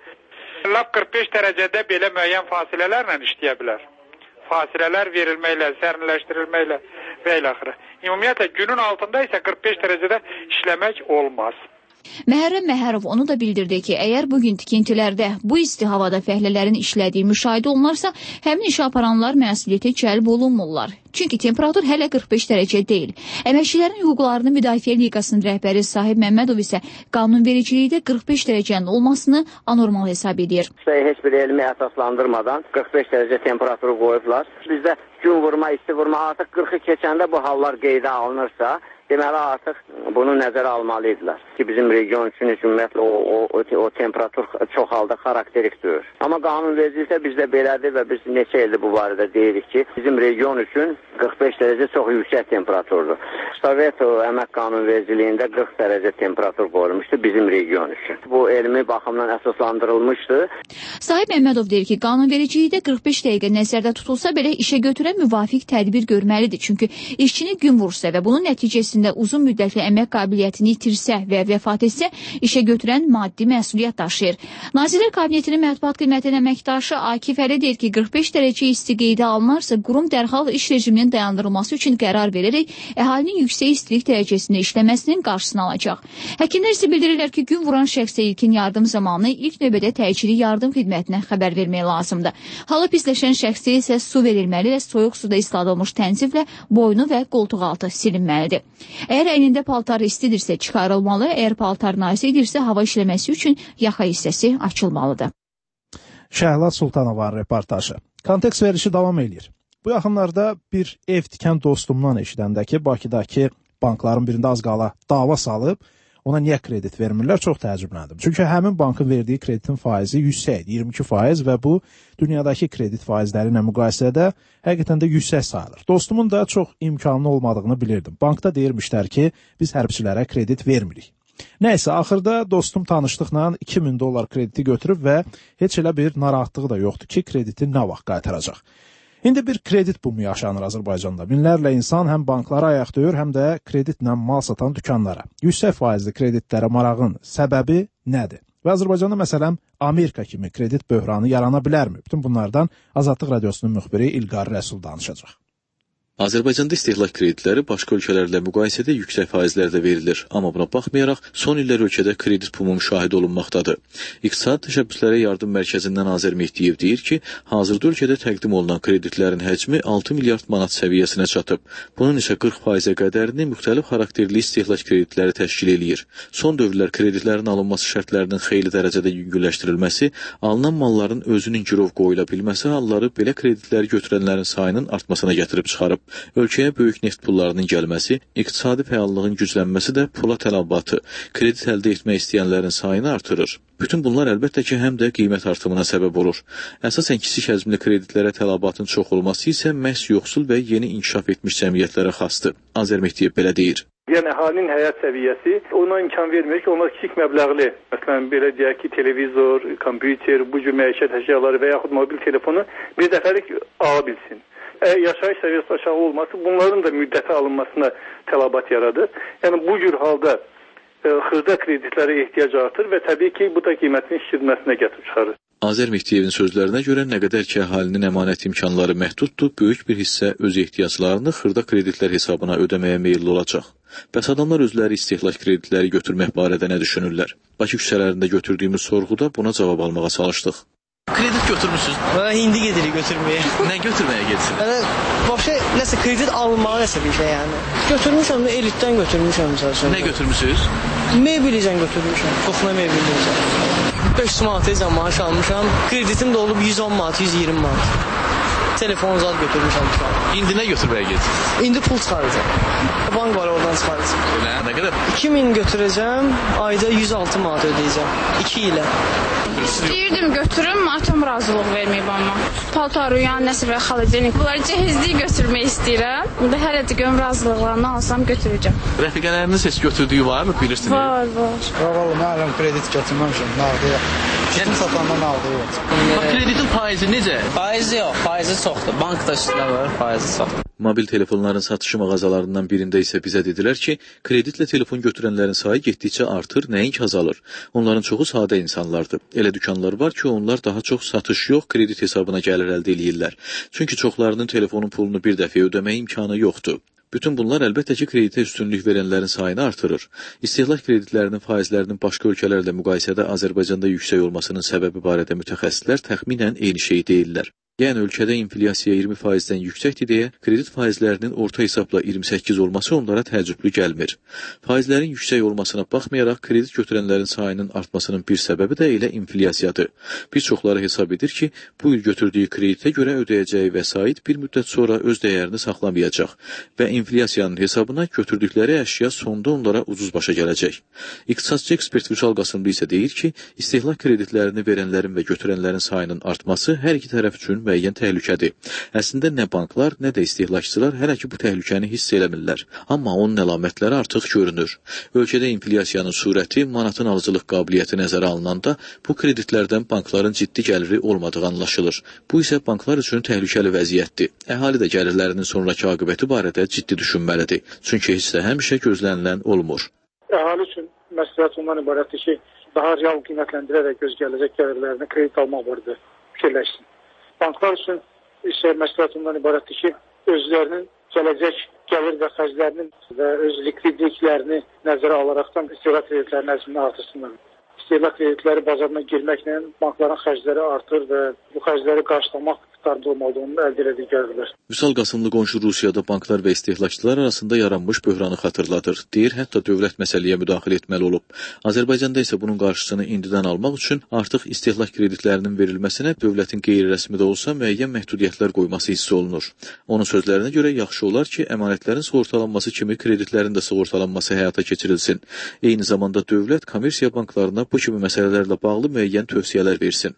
45 dərəcədə belə müəyyən fasilələrlə işləyə bilər. Fasilələr verilməklə, sərinləşdirilməklə və ilə axırı. Ümumiyyətlə günün altında isə 45 dərəcədə işləmək olmaz. Məhərrəm Məhərov onu da bildirdi ki, əgər bugün tikintilərdə bu isti havada fəhlələrin işlədiyi müşahidə olunarsa, həmin işə aparanlar məsuliyyətə cəlb olunmurlar. Çünki temperatur hələ 45 dərəcə deyil. Əməkçilərin hüquqlarını Müdafiə Liqasının rəhbəri Sahib Məmmədov isə qanunvericilikdə 45 dərəcənin olmasını anormal hesab edir. Heç bir elmi əsaslandırmadan 45 dərəcə temperaturu qoyublar. Bizdə gün vurma, isti vurma artıq 40-ı keçəndə bu hallar qeydə alınırsa, deməli artıq bunu nəzərə almalıdırlar ki, bizim region üçün ümumiyyətlə o temperatur çox halda xarakterikdir. Amma qanunvericilikdə bizdə belədir və biz neçə ildir bu barədə deyirik ki, bizim region üçün 45 dərəcə çox yüksək temperaturdur. Sovet əmək qanunvericiliyində 40 dərəcə temperatur qoyulmuşdu bizim region üçün. Bu elmi baxımdan əsaslandırılmışdı. Sahib Məmmədov deyir ki, qanunvericilikdə 45 dəqiqə nəzərdə tutulsa belə işə götürən müvafiq tədbir görməlidir. Çünki işçini gün vursa və bunun nəticəsində uzun müddətli əmək qabiliyyətini itirsə və vəfat etsə, işə götürən maddi məsuliyyət daşıyır. Nazirlər Kabinetinin mətbuat xidmətinin əməkdaşı Akif Əli deyir ki, 45 dərəcə isti qeydə alınarsa, qurum dərhal iş rejiminin dayandırılması üçün qərar verərək əhalinin yüksək istilik dərəcəsində işləməsinin qarşısını alacaq. Həkimlər isə bildirirlər ki, gün vuran şəxsə ilkin yardım zamanı ilk növbədə təcili yardım xidmətinə xəbər vermək lazımdır. Halı pisləşən şəxsə isə su verilməli və soyuq suda isladılmış tənziflə boynu və qoltuq altı silinməlidir. Əgər əynində paltar istidirsə çıxarılmalı, əgər paltar nazidirsə hava işləməsi üçün yaxa hissəsi açılmalıdır. Şəhlad Sultanovanın reportajı. Kontekst verilişi davam edir. Bu yaxınlarda bir ev tikən dostumdan eşidəndə ki, Bakıdakı bankların birində az qala dava salıb, ona niyə kredit vermirlər, çox təəccübləndim. Çünki həmin bankın verdiyi kreditin faizi yüksək, 22% və bu, dünyadakı kredit faizləri ilə müqayisədə həqiqətən də yüksək sayılır. Dostumun da çox imkanlı olmadığını bilirdim. Bankda deyirmişlər ki, biz hərbçilərə kredit vermirik. Nəysə, axırda dostum tanışlıqla $2000 krediti götürüb və heç elə bir narahatlığı da yoxdur ki, krediti nə vaxt qaytaracaq. İndi bir kredit bumu yaşanır Azərbaycanda. Minlərlə insan həm banklara ayaq döyür, həm də kreditlə mal satan dükanlara. Yüksək faizli kreditlərə marağın səbəbi nədir? Və Azərbaycanda məsələn Amerika kimi kredit böhranı yarana bilərmi? Bütün bunlardan Azadlıq Radiosunun müxbiri İlqar Rəsul danışacaq. Azərbaycanda istehlak kreditləri başqa ölkələrlə müqayisədə yüksək faizlərdə verilir. Amma buna baxmayaraq, son illər ölkədə kredit bumu müşahidə olunmaqdadır. İqtisadi Təşəbbüslərə Yardım Mərkəzindən Azər Mehdiyev deyir ki, hazırda ölkədə təqdim olunan kreditlərin həcmi 6 milyard manat səviyyəsinə çatıb. Bunun isə 40%-ə qədərini müxtəlif xarakterli istehlak kreditləri təşkil eləyir. Son dövrlər kreditlərin alınması şərtlərinin xeyli dərəcədə yüngülləşdirilməsi, alınan malların özünün girov qoyula bilməsi halları belə kreditləri götürənlərin sayının artmasına gətirib çıxarıb. Ölkəyə böyük neft pullarının gəlməsi, iqtisadi fəallığın güclənməsi də pula tələbatı, kredit əldə etmək istəyənlərin sayını artırır. Bütün bunlar əlbəttə ki, həm də qiymət artımına səbəb olur. Əsasən kiçik həcmli kreditlərə tələbatın çox olması isə məhz yoxsul və yeni inkişaf etmiş cəmiyyətlərə xasdır. Azər Mehdiyev belə deyir. Yəni əhalinin həyat səviyyəsi ona imkan vermir ki, onlar kiçik məbləğli, məsələn belə deyək ki, televizor, kompüter, bu cür məişət əşyaları və yaxud mobil telefonu bir dəfəlik ala bilsin. Yaşayış səviyyəsi aşağı olması bunların da müddəti alınmasına tələbat yaradır. Yəni bu cür halda xırda kreditlərə ehtiyac artır və təbii ki, bu da qiymətin şişirilməsinə gətirib çıxarır. Azər Mehdiyevin sözlərinə görə nə qədər ki, əhalinin əmanət imkanları məhduddur, böyük bir hissə öz ehtiyaclarını xırda kreditlər hesabına ödəməyə meyilli olacaq. Bəs adamlar özləri istehlak kreditləri götürmək barədə nə düşünürlər? Bakı küçələrində götürdüyümüz sorğuda buna cavab almağa çalışdıq. Kredit götürmüsünüz? Hindi gedirik götürməyə. Nə götürməyə getsiniz? Başqa nəsə kredit alınmağa nəsə bir şey yəni. Götürmüşəm də elitdən götürmüşəm məsələn. Nə götürmüsünüz? Mebelizdən götürmüşəm. Toxuna mebelizdən. 500 manat maaş almışam. Kreditim də olub 110 manat, 120 manat. Telefon zad götürmüşəm. İndi nə götürməyə gedirsən? İndi pul çıxaracağam. Bank var, oradan çıxaracağım. Nə qədər? 2000 götürəcəm, ayda 106 manat ödəyəcəm. 2 ilə. İstəyirdim götürüm, atam razılıq verməyib amma. Paltaruyan, nəsə və xalacenik. Bunları cehizliyi götürmək istəyirəm. İndi hələ də görüm razılıqlarını alsam götürəcəm. Rəfiqələriniz heç götürdüyü varmı, bilirsiniz? Var. Valla mən hələm kredit götürməmişəm, nağdı yox. Bütün satanda nağdı yox. Kreditin faizi necə? Faizi yox, faizi çoxdur. Bankda üstündə var, faizi çoxdur. Mobil telefonların satışı mağazalarından birində isə bizə dedilər ki, kreditlə telefon götürənlərin sayı getdikcə artır, nəinki azalır. Onların çoxu sadə insanlardır. Elə dükanlar var ki, onlar daha çox satış yox, kredit hesabına gəlir əldə edirlər. Çünki çoxlarının telefonun pulunu bir dəfəyə ödəmək imkanı yoxdur. Bütün bunlar əlbəttə ki, kreditə üstünlük verənlərin sayını artırır. İstehlak kreditlərinin faizlərinin başqa ölkələrlə müqayisədə Azərbaycanda yüksək olmasının səbəbi barədə mütəxəssislər təxminən eyni şeyi deyirlər. Yəni ölkədə inflyasiya 20%-dən yüksəkdir deyə kredit faizlərinin orta hesabla 28 olması onlara təəccüblü gəlmir. Faizlərin yüksək olmasına baxmayaraq kredit götürənlərin sayının artmasının bir səbəbi də elə inflyasiyadır. Bir çoxları hesab edir ki, bu il götürdüyü kreditə görə ödəyəcəyi vəsait bir müddət sonra öz dəyərini saxlamayacaq və inflyasiyanın hesabına götürdükləri əşya sonda onlara ucuz başa gələcək. İqtisadçı ekspert Vüsal Qasımlı isə deyir ki, istehlak kreditlərini verənlərin və götürənlərin sayının artması hər iki tərəf üçün müəyyən təhlükədir. Əslində nə banklar, nə də istehlakçılar hələ ki bu təhlükəni hiss eləmirlər. Amma onun əlamətləri artıq görünür. Ölkədə inflyasiyanın sürəti, manatın alıcılıq qabiliyyəti nəzərə alınanda bu kreditlərdən bankların ciddi gəliri olmadığı anlaşılır. Bu isə banklar üçün təhlükəli vəziyyətdir. Əhali də gəlirlərinin sonraki aqibəti barədə ciddi düşünməlidir. Çünki heç də həmişə gözlənilən olmur. Əhali üçün məsləhət ondan ibarətdir ki, daha real qiymətləndirərək göz gələcək gəlirlərini kredit almaq barədə fikirləşsin. Banklar üçün isə məsləhət ondan ibarətdir ki, özlərinin gələcək gəlir və xərclərinin və öz likvidliklərini nəzərə alaraqdan istehlak kreditlərinin həcmini artırsınlar. İstehlak kreditləri bazarına girməklə bankların xərcləri artır və bu xərcləri qarşılamaq iqtidarında olmadığını əldə edə gəlirlər. Vüsal Qasımlı qonşu Rusiyada banklar və istehlakçılar arasında yaranmış böhranı xatırladır. Deyir, hətta dövlət məsələyə müdaxilə etməli olub. Azərbaycanda isə bunun qarşısını indidən almaq üçün artıq istehlak kreditlərinin verilməsinə dövlətin qeyri-rəsmi də olsa müəyyən məhdudiyyətlər qoyması hiss olunur. Onun sözlərinə görə yaxşı olar ki, əmanətlərin sığortalanması kimi kreditlərin də sığortalanması həyata keçirilsin. Eyni zamanda dövlət kommersiya banklarına bu kimi məsələlərlə bağlı müəyyən tövsiyələr versin.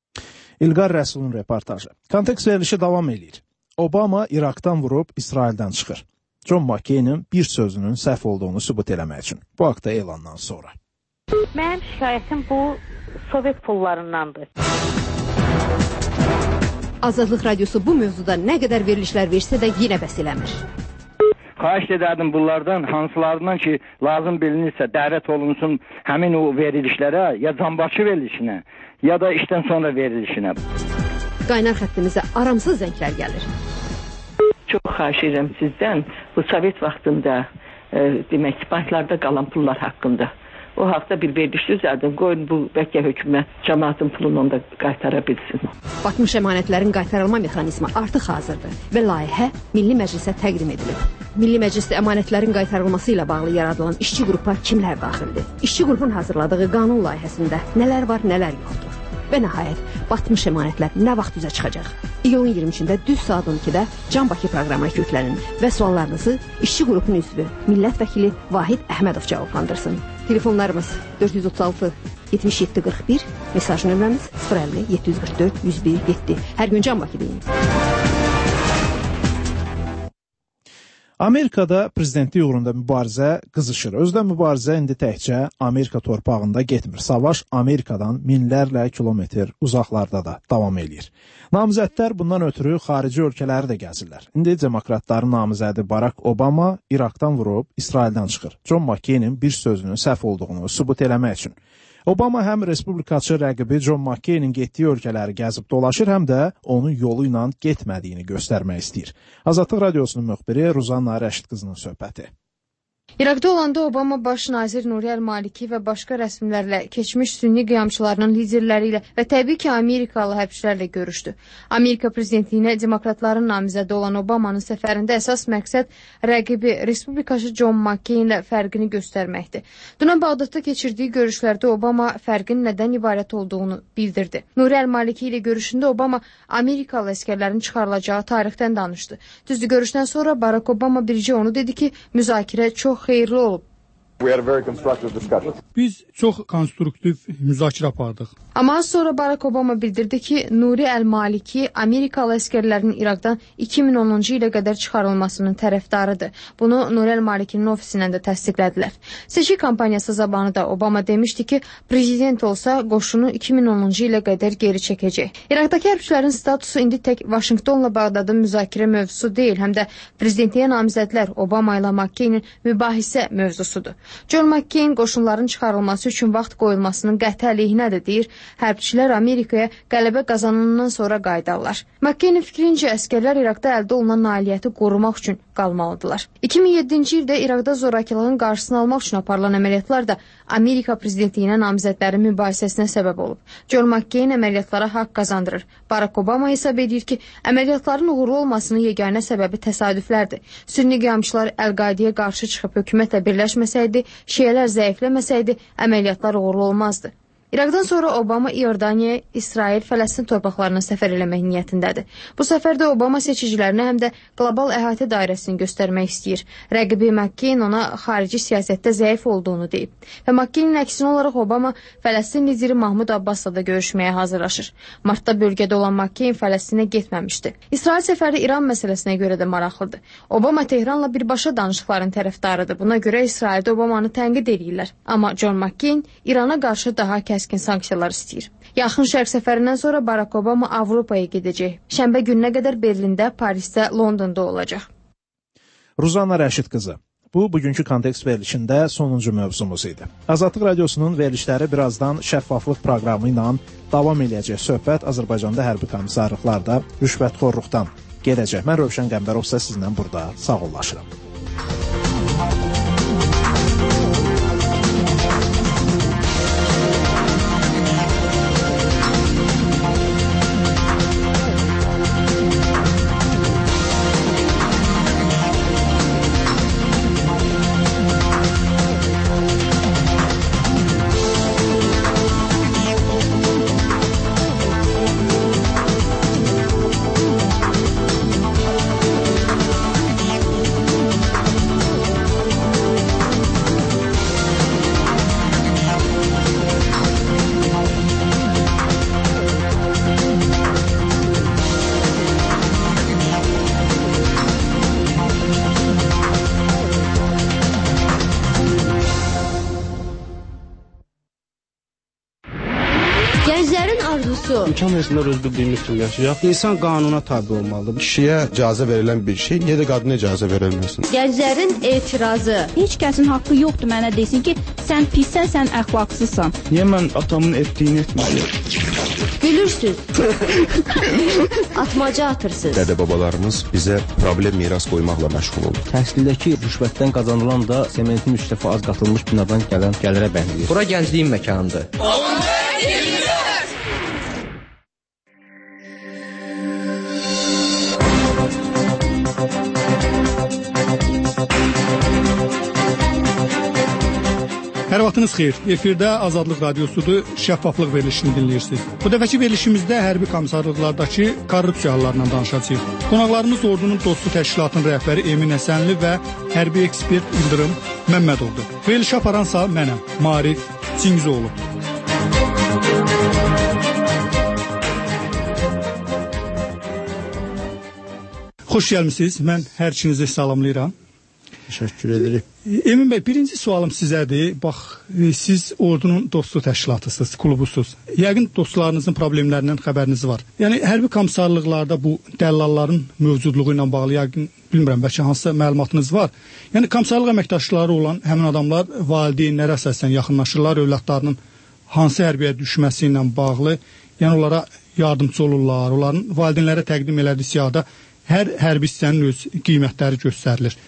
İlqar Rəsulun reportajı. Kontekst verilişi davam edir. Obama İraqdan vurub İsraildən çıxır. John McCain'in bir sözünün səhv olduğunu sübut eləmək üçün. Bu haqda elandan sonra. Mənim şikayətim bu Sovet pullarındandır. Azadlıq Radiosu bu mövzuda nə qədər verilişlər versə də yenə bəs eləmir. Xahiş edərdim bunlardan, hansılarından ki, lazım bilinirsə dəvət olunsun həmin o verilişlərə, ya canbaşı verilişinə, ya da işdən sonra verilişinə. Qaynar xəttimizə aramsız zənglər gəlir. Çox xahiş edirəm sizdən bu Sovet vaxtında demək banklarda qalan pullar haqqında. O haqda bir veriliş düzəldin, qoyun bu bəlkə hökumət cəmaatın pulunu onda qaytara bilsin. Batmış əmanətlərin qaytarılma mexanizmi artıq hazırdır və layihə Milli Məclisə təqdim edilib. Milli Məclisdə əmanətlərin qaytarılması ilə bağlı yaradılan işçi qrupa kimlər daxildir? İşçi qrupun hazırladığı qanun layihəsində nələr var, nələr yoxdur? Və nəhayət, batmış əmanətlər nə vaxt üzə çıxacaq? İyulun 23-də düz saat 12-də Can Bakı proqramına köklənin və suallarınızı işçi qrupun üzvü, millət vəkili Vahid Əhmədov cavablandırsın. Telefonlarımız 436 77 41, mesaj nömrəmiz 050 744 101 7. Hər gün Can Bakıdayım. Amerikada prezidentlik uğrunda mübarizə qızışır. Özdə mübarizə indi təkcə Amerika torpağında getmir. Savaş Amerikadan minlərlə kilometr uzaqlarda da davam edir. Namizədlər bundan ötürü xarici ölkələri də gəzirlər. İndi demokratların namizədi Barack Obama İraqdan vurub İsraildən çıxır. John McCain'in bir sözünün səhv olduğunu sübut eləmək üçün. Obama həm respublikaçı rəqibi John McCain'in getdiyi ölkələri gəzib dolaşır, həm də onun yolu ilə getmədiyini göstərmək istəyir. Azadlıq Radiosunun müxbiri Ruzanna Rəşid qızının söhbəti. İraqda olanda Obama baş nazir Nuri Əl-Maliki və başqa rəsmilərlə, keçmiş sünni qiyamçılarının liderləri ilə və təbii ki, Amerikalı hərbçilərlə görüşdü. Amerika prezidentliyinə demokratların namizədi olan Obamanın səfərində əsas məqsəd rəqibi respublikaçı John McCain ilə fərqini göstərməkdir. Dünən Bağdadda keçirdiyi görüşlərdə Obama fərqin nədən ibarət olduğunu bildirdi. Nuri Əl-Maliki ilə görüşündə Obama Amerikalı əskərlərin çıxarılacağı tarixdən danışdı. Düzdür, görüşdən sonra Barack Obama bircə onu dedi ki, müzakirə çox xeyirli olub. Biz çox konstruktiv müzakirə apardıq. Amma az sonra Barack Obama bildirdi ki, Nuri Əl-Maliki Amerikalı əskərlərin İraqdan 2010-cu ilə qədər çıxarılmasının tərəfdarıdır. Bunu Nuri Əl-Malikinin ofisindən də təsdiqlədilər. Seçki kampaniyası zamanı da Obama demişdi ki, prezident olsa qoşunu 2010-cu ilə qədər geri çəkəcək. İraqdakı hərbçilərin statusu indi tək Vaşinqtonla Bağdadın müzakirə mövzusu deyil, həm də prezidentliyə namizədlər Obama ilə McCainin mübahisə mövzusudur. John McCain qoşunların çıxarılması üçün vaxt qoyulmasının qəti əleyhinədir deyir. Hərbçilər Amerikaya qələbə qazanandan sonra qayıdarlar. McCainin fikrincə əskərlər İraqda əldə olunan nailiyyəti qorumaq üçün qalmalıdırlar. 2007-ci ildə İraqda zorakılığın qarşısını almaq üçün aparılan əməliyyatlar da Amerika prezidentliyinə namizədlərin mübahisəsinə səbəb olub. John McCain əməliyyatlara haqq qazandırır. Barack Obama hesab edir ki, əməliyyatların uğurlu olmasının yeganə səbəbi təsadüflərdir. Sünni qiyamçılar Əl-Qaidəyə qarşı çıxıb hökumətlə birləşməsəydi, şiələr zəifləməsəydi, əməliyyatlar uğurlu olmazdı. İraqdan sonra Obama İordaniya, İsrail, Fələstin torpaqlarına səfər eləmək niyyətindədir. Bu səfərdə Obama seçicilərinə həm də qlobal əhatə dairəsini göstərmək istəyir. Rəqibi McCain ona xarici siyasətdə zəif olduğunu deyib. Və McCainin əksinə olaraq Obama Fələstin lideri Mahmud Abbasla da görüşməyə hazırlaşır. Martda bölgədə olan McCain Fələstinə getməmişdi. İsrail səfəri İran məsələsinə görə də maraqlıdır. Obama Tehranla birbaşa danışıqların tərəfdarıdır. Buna görə İsraildə Obamanı tənqid edirlər. Amma John McCain İrana qarşı daha kəskin sanksiyalar istəyir. Yaxın Şərq səfərindən sonra Barack Obama Avropaya gedəcək. Şənbə gününə qədər Berlində, Parisdə, Londonda olacaq. Ruzanna Rəşid qızı. Bu, bugünkü kontekst verilişində sonuncu mövzumuz idi. Azadlıq Radiosunun verilişləri birazdan şəffaflıq proqramı ilə davam eləyəcək. Söhbət Azərbaycanda hərbi komissarlıqlarda rüşvətxorluqdan gedəcək. Mən Rövşən Qəmbərovsa sizlə burada sağollaşıram. İmkan versinlər öz bildiyimiz kimi yaşayaq. İnsan qanuna tabi olmalıdır. Kişiyə icazə verilən bir şey, niyə də qadına icazə verilməsin? Gənclərin etirazı. Heç kəsin haqqı yoxdur mənə desin ki, sən pissən, sən əxlaqsızsan. Niyə mən atamın etdiyini etməliyim? Gülürsüz. Atmaca atırsınız. Dədə-babalarımız bizə problem miras qoymaqla məşğul oldu. Təhsildəki rüşvətdən qazanılan da sementin 3 dəfə az qatılmış binadan gələn gəlirə bənzəyir. Bura gəncliyin məkanıdır. Hər vaxtınız xeyir. Efirdə Azadlıq Radiosudur, şəffaflıq verilişini dinləyirsiniz. Bu dəfəki verilişimizdə hərbi komissarlıqlardakı korrupsiya hallarından danışacağıq. Qonaqlarımız ordunun dostu təşkilatının rəhbəri Emin Həsənli və hərbi ekspert İldırım Məmmədovdur. Verilişi aparansa mənəm, Maarif Çingizoğlu. Xoş gəlmisiniz. Mən hər ikinizi salamlayıram. Təşəkkür edirik. Emin bəy, birinci sualım sizədir. Bax, siz ordunun dostu təşkilatısınız, klubusuz. Yəqin dostlarınızın problemlərindən xəbəriniz var. Yəni, hərbi komissarlıqlarda bu dəllalların mövcudluğu ilə bağlı, yəqin, bilmirəm, bəlkə hansısa məlumatınız var. Yəni, komissarlıq əməkdaşları olan həmin adamlar valideynlərə əsasən yaxınlaşırlar, övladlarının hansı hərbiyə düşməsi ilə bağlı, yəni onlara yardımcı olurlar, onların valideynlərə təqdim elədiyi siyahıda hər hərbi hissənin öz qiymətləri göstərilir.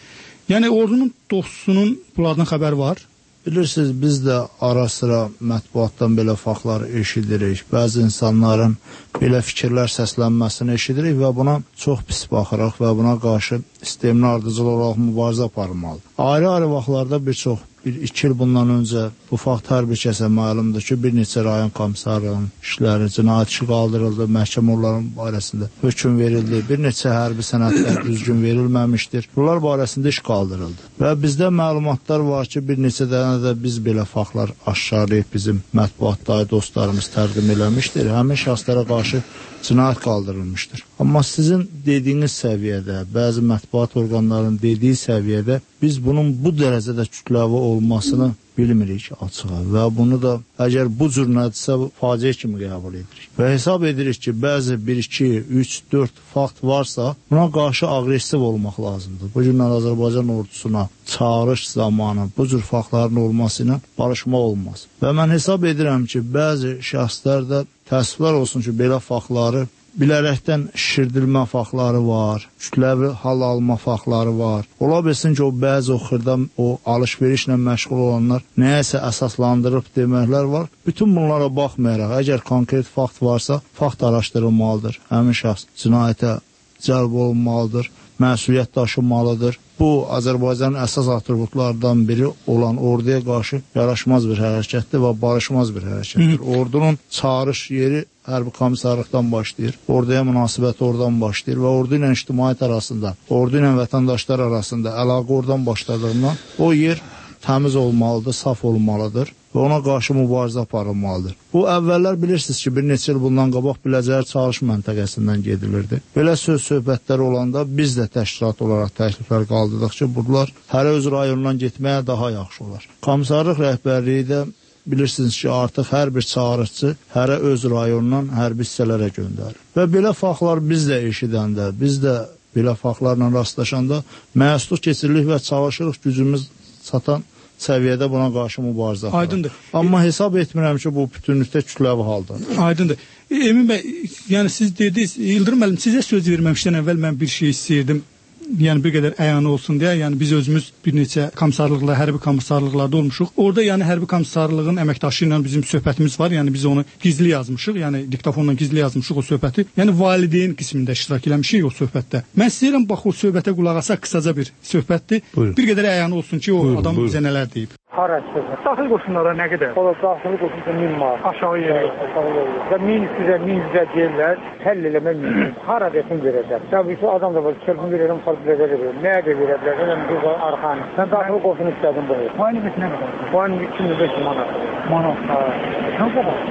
Yəni ordunun dostunun bunlardan xəbər var? Bilirsiniz, biz də ara sıra mətbuatdan belə faktları eşidirik. Bəzi insanların belə fikirlər səslənməsini eşidirik və buna çox pis baxırıq və buna qarşı sistemin ardıcıl olaraq mübarizə aparılmalıdır. Ayrı-ayrı vaxtlarda bir 2 il bundan öncə bu fakt hər bir kəsə məlumdur ki, bir neçə rayon komissarının işləri, cinayət işi qaldırıldı, məhkəmə onların barəsində hökm verildi, bir neçə hərbi sənədlər düzgün verilməmişdir. Bunlar barəsində iş qaldırıldı. Və bizdə məlumatlar var ki, bir neçə dənə də biz belə faktlar aşkarlayıb bizim mətbuatdakı dostlarımız təqdim eləmişdir. Həmin şəxslərə qarşı cinayət qaldırılmışdır. Amma sizin dediyiniz səviyyədə, bəzi mətbuat orqanlarının dediyi səviyyədə biz bunun bu dərəcədə kütləvi olmasını bilmirik açığa və bunu da əgər bu cür nədirsə faciə kimi qəbul edirik. Və hesab edirik ki, bəzi 1, 2, 3, 4 fakt varsa buna qarşı aqressiv olmaq lazımdır. Bu günlər Azərbaycan ordusuna çağırış zamanı bu cür faktların olması ilə barışma olmaz. Və mən hesab edirəm ki, bəzi şəxslər də təəssüflər olsun ki, belə faktları bilərəkdən şişirdilmə faktları var, kütləvi hal alma faktları var. Ola bilsin ki, o bəzi xırda o alış-verişlə məşğul olanlar nəyəsə əsaslandırıb deməklər var. Bütün bunlara baxmayaraq, əgər konkret fakt varsa, fakt araşdırılmalıdır. Həmin şəxs cinayətə cəlb olunmalıdır, məsuliyyət daşınmalıdır. Bu, Azərbaycanın əsas atributlardan biri olan orduya qarşı yaraşmaz bir hərəkətdir və barışmaz bir hərəkətdir. Ordunun çağırış yeri hərbi komissarlıqdan başlayır, orduya münasibət oradan başlayır və ordu ilə ictimaiyyət arasında, ordu ilə vətəndaşlar arasında əlaqə oradan başladığından o yer təmiz olmalıdır, saf olmalıdır və ona qarşı mübarizə aparılmalıdır. Bu əvvəllər bilirsiniz ki, bir neçə il bundan qabaq Biləcər çağırış məntəqəsindən gedilirdi. Belə söhbətlər olanda biz də təşkilat olaraq təkliflər qaldırdıq ki, bunlar hərə öz rayonundan getməyə daha yaxşı olar. Komissarlıq rəhbərliyi də bilirsiniz ki, artıq hər bir çağırışçı hərə öz rayonundan hərbi hissələrə göndərir. Və belə faktlar biz də eşidəndə, biz də belə faktlarla rastlaşanda məhsul keçiririk və çalışırıq gücümüz çatan səviyyədə buna qarşı mübarizə aparır. Aydındır. Amma hesab etmirəm ki, bu bütünlükdə kütləvi haldadır. Aydındır. Emin bəy, yəni siz dediniz, İldırım müəllim, sizə söz verməmişdən əvvəl mən bir şey istəyirdim. Yəni bir qədər əyanı olsun deyə, yəni biz özümüz bir neçə komissarlıqla, hərbi komissarlıqlarda olmuşuq. Orada yəni hərbi komissarlığın əməkdaşı ilə bizim söhbətimiz var. Yəni biz onu gizli yazmışıq, yəni diktafonla gizli yazmışıq o söhbəti. Yəni valideyn qismində iştirak eləmişik o söhbətdə. Mən istəyirəm bax o söhbətə qulaq asaq, qısaca bir söhbətdir. Buyurun. Bir qədər əyanı olsun ki, o adam bizə nələr deyib. Haraçdır. Daxil qoşunlara nə qədər? Ola daxil qoşunlara 1000 manat. Aşağı yerə. Və 1100-ə deyirlər, həll eləmək mümkün. Hara desin verəcək. Təbii ki, adam da var, çırpın verirəm, xalqlərə verirəm. Nəyə də verə bilər? Elə bir arxanı. Sən daxil qoşun istədin bu. Aynı nə qədər? Bu aynı 2500 manat. Manat. Sən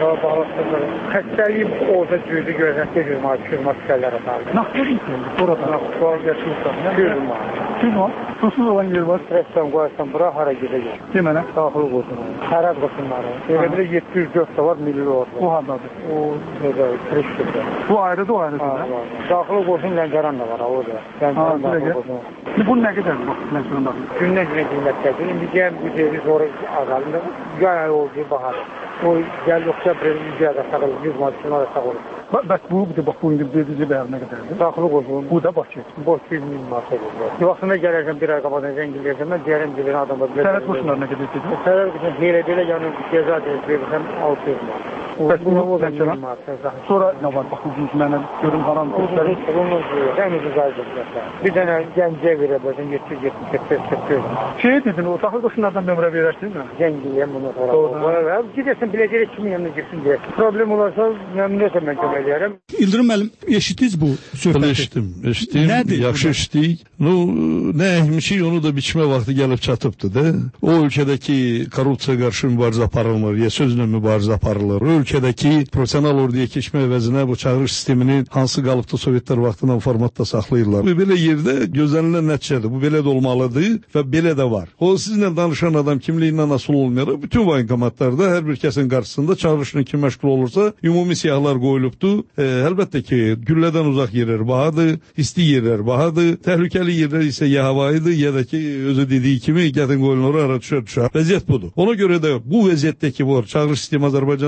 baxaq. Xəstəliyim olsa cüzdü görsən 800 manat, 200 manat fikirlərə sahib. Naxtır mısın? Burada naxtır gətirsən. 200 manat. 200 manat? Susuz olan yer var. Rəssam qoyarsan bura, hara gedəcək? Demələ, daxil qoşun. Hərət qoşunları. Elə 704 da var, milli ordu. O hardadır? O Kreşkirdə. Bu ayrıdır, o ayrıdır. Daxil qoşun Lənkəran da var, o da. Lənkəran daxil qoşun. Bu nə qədərdir bax, Lənkəran daxil? Gündən günə qiymətdədir. İndi gəlin bu deyil, sonra azalında. Yay oldu, bahar. O gəl oktyabr, yüzədə sağılır, 100 manat da sağılır. Bəs bu, bax, bu indi dedici bəyər nə qədərdir? Daxili qoşun. Bu da Bakı. Bakı 1000 manat olur. Vaxtında gələrkən bir ay qabadan zəngiləyəcəm, mən deyərəm ki, adamlar... Sərət qoşunlar nə qədər dedim? Sərət qoşun belə yəni cəza verirəm 600 manat. Bəs bunu o Lənkəran? Sonra nə var? Bax, uzun ki, mənə görüm haram göstərir. Təmizi qayıdır. Bir dənə gəncəyə verə bilərsən, 775. Şey dedin, o daxil qoşunlardan nömrə verərsin mi? Zəngiləyəm bunu sonra. Gidəsən, biləcək kimin yanına girsin deyək. Problem olarsa, məmnuniyyətlə mən kömək edərəm. İldırım müəllim, eşitdiniz bu söhbəti? Eşitdim. Yaxşı eşitdik. Nə əhmişik, onu da biçmə vaxtı gəlib çatıbdır da. O ölkədəki korrupsiya qarşı mübarizə aparılmır, ya sözlə mübarizə aparılır. O ölkədəki professional orduya keçmə əvəzinə bu çağırış sistemini hansı qalıbda Sovetlər vaxtından formatda saxlayırlar. Bu belə yerdə gözlənilən nəticədir. Bu belə də olmalıdır və belə də var. O sizinlə danışan adam kimliyindən asılı olmayaraq bütün voyinkomatlarda hər bir kəsin qarşısında çağırışla kim məşğul olursa ümumi siyahılar qoyulubdur. Əlbəttə ki, güllədən uzaq yerlər bahadır, isti yerlər bahadır, təhlükəli yerlər isə ya havayıdır, ya da ki, özü dediyi kimi gətin qoyunları ara düşər. Vəziyyət budur. Ona görə də bu vəziyyətdəki bu çağırış sistemi Azərbaycanda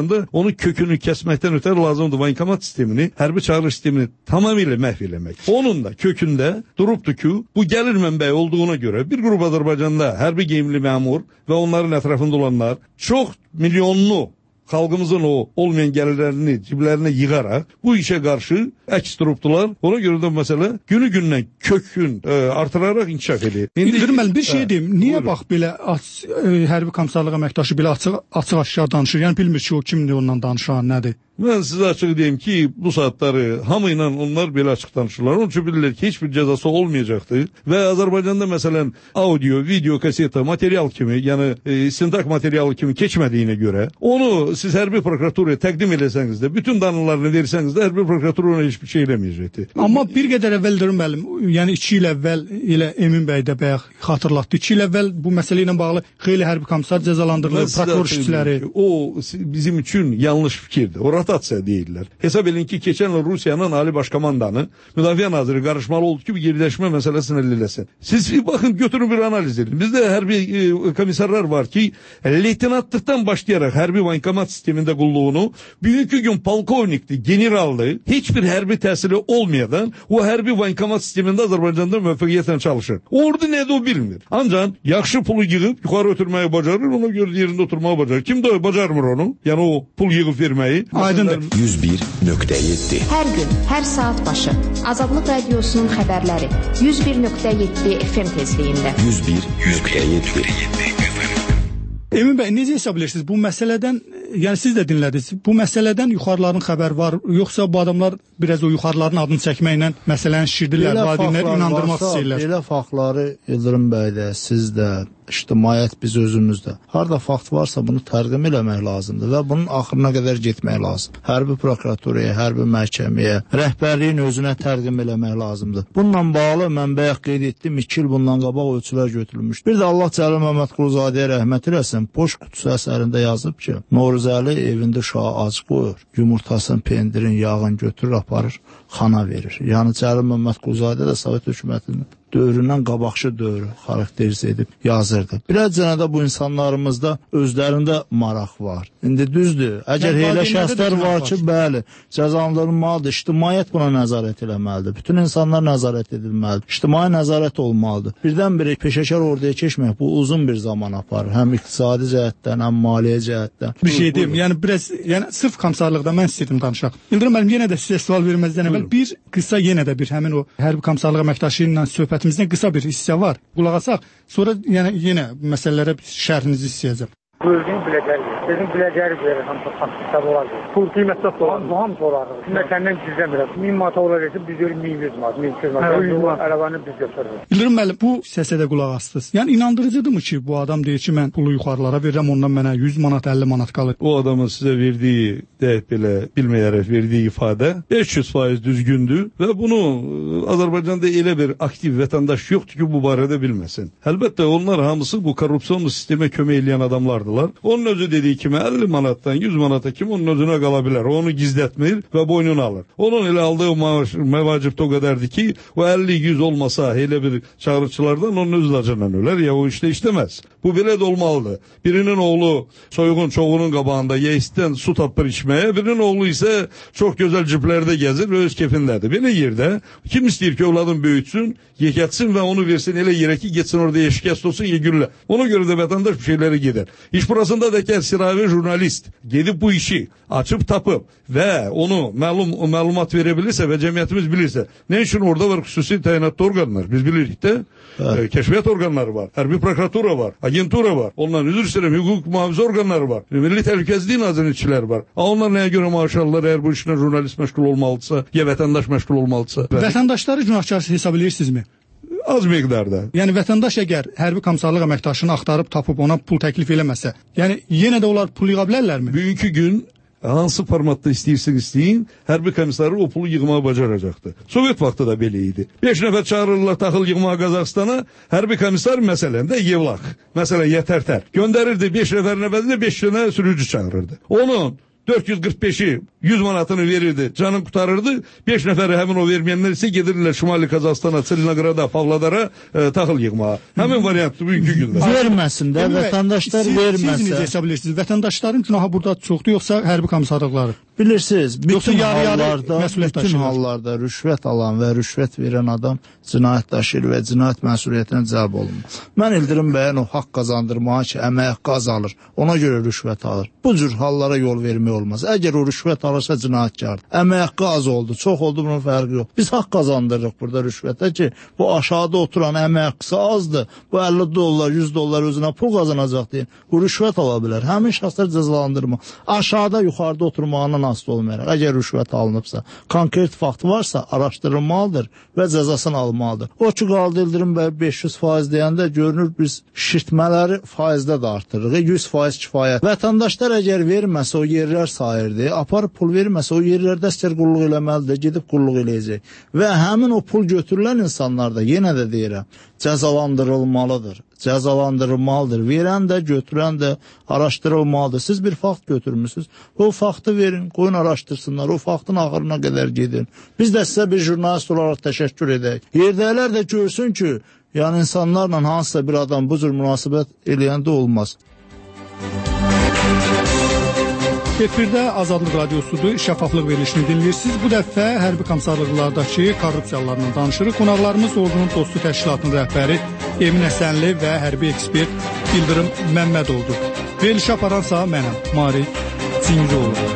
Onu kökünü kəsməkdən ötər lazımdır vankomat sistemini, hərbi çağırış sistemini tamamilə məhv eləmək. Onun da kökündə durubdur ki, bu gəlir mənbəyi olduğuna görə bir qrup Azərbaycanda hərbi geyimli məmur və onların ətrafında olanlar çox milyonlu xalqımızın o olmayan gəlirlərini ciblərinə yığaraq bu işə qarşı əks durubdular. Ona görə də məsələ günü-gündən kökün artıraraq inkişaf edir. İndirim bir şey deyim. Niyə bax belə hərbi komissarlıq əməkdaşı belə açıq-aşkar danışır? Yəni bilmir ki, o kimdir ondan danışan, nədir? Mən sizə açıq deyim ki, bu saatları hamı ilə onlar belə açıq danışırlar. Onun üçün bilirlər ki, heç bir cəzası olmayacaqdır. Və Azərbaycanda məsələn audio, video, kaseta, material kimi, yəni istintaq materialı kimi keçmədiyinə görə onu siz hərbi prokuraturaya təqdim eləsəniz də, bütün danılarını versəniz də hərbi prokuratura ona heç bir şey eləməyəcəkdir. Amma bir qədər əvvəl diyorum müəllim, yəni 2 il əvvəl elə Emin bəy də bayaq xatırlatdı. 2 il əvvəl bu məsələ ilə bağlı xeyli hərbi komissar cəzalandırılıb, prokuror işçiləri. O bizim üçün yanlış fikirdir. Rotasiya deyirlər. Hesab edin ki, keçən il Rusiyanın Ali Başkomandanı, Müdafiə Naziri qarışmalı oldu ki, bir geriləşmə məsələsini əlləsin. Siz baxın, götürün bir analiz edin. Bizdə hərbi komissarlar var ki, leytenantlıqdan başlayaraq hərbi vankomat sistemində qulluğunu, bugünkü gün polkovnikdir, generaldır, heç bir hərbi təsiri olmayadan o hərbi vankomat sistemində Azərbaycanda müvəffəqiyyətlə çalışır. Ordu nədir o bilmir. Ancaq yaxşı pulu yığıb yuxarı ötürməyi bacarır, ona görə yerində oturmağı bacarır. Kim də bacarmır onu? Yəni o pul yığıb verməyi. 101.7 Hər gün, hər saat başı Azadlıq Radiosunun xəbərləri 101.7 FM tezliyində. 101.7 Emin bəy, necə hesab edirsiniz bu məsələdən, yəni siz də dinlədiniz, bu məsələdən yuxarıların xəbər var, yoxsa bu adamlar biraz o yuxarıların adını çəkməklə məsələni şişirdirlər, valideynləri inandırmaq istəyirlər? Elə faktları İldırım bəy də, siz də, ictimaiyyət biz özümüzdə. Harada fakt varsa bunu tərqim eləmək lazımdır və bunun axırına qədər getmək lazım. Hərbi prokuraturaya, hərbi məhkəməyə, rəhbərliyin özünə tərqim eləmək lazımdır. Bununla bağlı mən bayaq qeyd etdim, 2 il bundan qabaq ölçülər götürülmüş. Bir də Allah Cəlil Məmmədquluzadəyə rəhmət eləsin, boş qutusu əsərində yazıb ki, Novruzəli evində uşağı ac qoyur, yumurtasını, pendirin, yağını götürür, aparır, xana verir. Yəni Cəlil Məmmədquluzadə də Sovet hökumətinin dövründən qabaqçı dövrü xarakterize edib yazırdı. Birəcənə də bu insanlarımızda özlərində maraq var. İndi düzdür, əgər elə şəxslər var ki, bəli, cəzalandırılmalıdır, ictimaiyyət buna nəzarət eləməlidir, bütün insanlar nəzarət edilməlidir, ictimai nəzarət olmalıdır. Birdən-birə peşəkar orduya keçmək bu uzun bir zaman aparır, həm iqtisadi cəhətdən, həm maliyyə cəhətdən. Bir şey deyim, yəni biraz, yəni sırf komissarlıqda mən istəyirdim danışaq. İldirim müəllim, yenə də sizə sual verməzdən əvvəl bir qısa yenə də bir həmin o hərbi komissarlıq əməkdaşı ilə söhbətimizdən qısa bir hissə var. Qulaq asaq, sonra yenə məsələlərə şərhinizi istəyəcəm. Gördüyün biləcəri, dedim biləcəri verir, hamısı olardı. Pul qiymətdə olardı. Bu hamısı olardı. Mən səndən gizləmirəm. 1000 manata olacaqsa biz görürük 1100 manat, 1100 manat. 100 manat ələvanı biz götürürük. İldirim müəllim, bu səsə də qulaq astınız. Yəni inandırıcıdırmı ki, bu adam deyir ki, mən pulu yuxarılara verirəm, ondan mənə 100 manat, 50 manat qalır. O adamın sizə verdiyi, deyək belə, bilməyərək verdiyi ifadə 500% düzgündür və bunu Azərbaycanda elə bir aktiv vətəndaş yoxdur ki, bu barədə bilməsin. Əlbəttə, onlar hamısı bu korrupsiyonlu sistemə kömək eləyən adamlardır. Onun özü dediği kimi 50 manattan 100 manata kim onun özüne kalabilir. Onu gizletmir ve boynunu alır. Onun ile aldığı mevacip o kadardı ki o 50-100 olmasa hele bir çağrıçılardan onun öz lacından öler ya o işte istemez. Bu böyle de olmalıdır. Birinin oğlu soygun çoğunun qabağında yeisten su tapır içmeye, birinin oğlu ise çok güzel ciplerde gezir ve öz kefindedir. Böyle yerde kim istiyor ki evladın büyütsün, yeketsin ve onu versin hele yere ki geçsin orada yeşikest olsun yegülle. Ona göre de vatandaş bir şeyleri gider. İş burasında da ki siravi jurnalist gedib bu işi açıp tapıp ve onu məlumat verebilirse ve cemiyetimiz bilirse ne için orada var xüsusi təyinatlı organlar biz bilirik de keşfiyyat organları var, hərbi prokuratura var, agentura var, onların üzr istəyirəm hüquq mühafizə organları var, Milli Təhlükəsizlik Nazirinin işçiləri var. Onlar nəyə görə maaş alırlar eğer bu işlə jurnalist məşğul olmalıdırsa ya vətəndaş məşğul olmalıdırsa? Vətəndaşları günahkar hesab edirsinizmi? Az miqdarda. Yəni vətəndaş əgər hərbi komissarlıq əməkdaşını axtarıb tapıb ona pul təklif eləməsə, yəni yenə də onlar pul yığa bilərlərmi? Bugünkü gün hansı formatda istəyirsin istəyin, hərbi komissarı o pulu yığmağı bacaracaqdı. Sovet vaxtı da belə idi. 5 nəfər çağırırlar taxıl yığmağı Qazaxstana, hərbi komissar məsələndə Yevlax, məsələn Yetərtər göndərirdi 5 nəfərin əvəzində 5 dənə sürücü çağırırdı. Onun 445'i 100 manatını verirdi, canın kurtarırdı. 5 nəfəri həmin o verməyənlər isə gedirlər Şimali Kazakstana, Tselinograda, Pavlodara taxıl yığmağa. Həmin variantdır bugünkü gündə. Verməsin də, vətəndaşlar verməsə. Siz necə hesab edirsiniz? Vətəndaşların günahı burada çoxdur, yoxsa hərbi komissarlıqları? Bilirsiniz, bütün hallarda rüşvət alan və rüşvət verən adam cinayət daşıyır və cinayət məsuliyyətinə cəlb olunur. Mən İldırım bəyin o haqq qazandırmağa ki, əmək haqqı azalır, ona görə rüşvət alır. Bu cür hallara yol vermək olmaz. Əgər o rüşvət alırsa cinayətkardır. Əmək haqqı az oldu, çox oldu, bunun fərqi yox. Biz haqq qazandırırıq burada rüşvətə ki, bu aşağıda oturan əmək haqqısı azdır, bu 50 dollar, 100 dollar özünə pul qazanacaq deyin. Bu rüşvət ala bilər. Həmin şəxslər cəzalandırma. Aşağıda, yuxarıda oturmağından asılı olmayaraq. Əgər rüşvət alınıbsa, konkret fakt varsa araşdırılmalıdır və cəzasını almalıdır. O ki, qaldı İldırım bəy 500% deyəndə görünür biz şirtmələri faizdə də artırırıq. 100% kifayət. Vətəndaşlar əgər verməsə o yerlər sayırdı, aparıb pul verməsə o yerlərdə əsgər qulluq eləməlidir, gedib qulluq eləyəcək. Və həmin o pul götürülən insanlar da, yenə də deyirəm, cəzalandırılmalıdır. Cəzalandırılmalıdır. Verən də, götürən də araşdırılmalıdır. Siz bir fakt götürmüsünüz. O faktı verin, qoyun araşdırsınlar. O faktın axırına qədər gedin. Biz də sizə bir jurnalist olaraq təşəkkür edək. Yerdəkilər də görsün ki, yəni insanlarla hansısa bir adam bu cür münasibət eləyəndə olmaz. Efirdə Azadlıq Radiosudur, şəffaflıq verilişini dinləyirsiniz. Bu dəfə hərbi komissarlıqlardakı korrupsiyalarla danışırıq. Qonaqlarımız Ordunun Dostu Təşkilatının rəhbəri Emin Həsənli və hərbi ekspert İldırım Məmmədovdur. Verilişi aparansa mənəm, Marik Cingioğlu.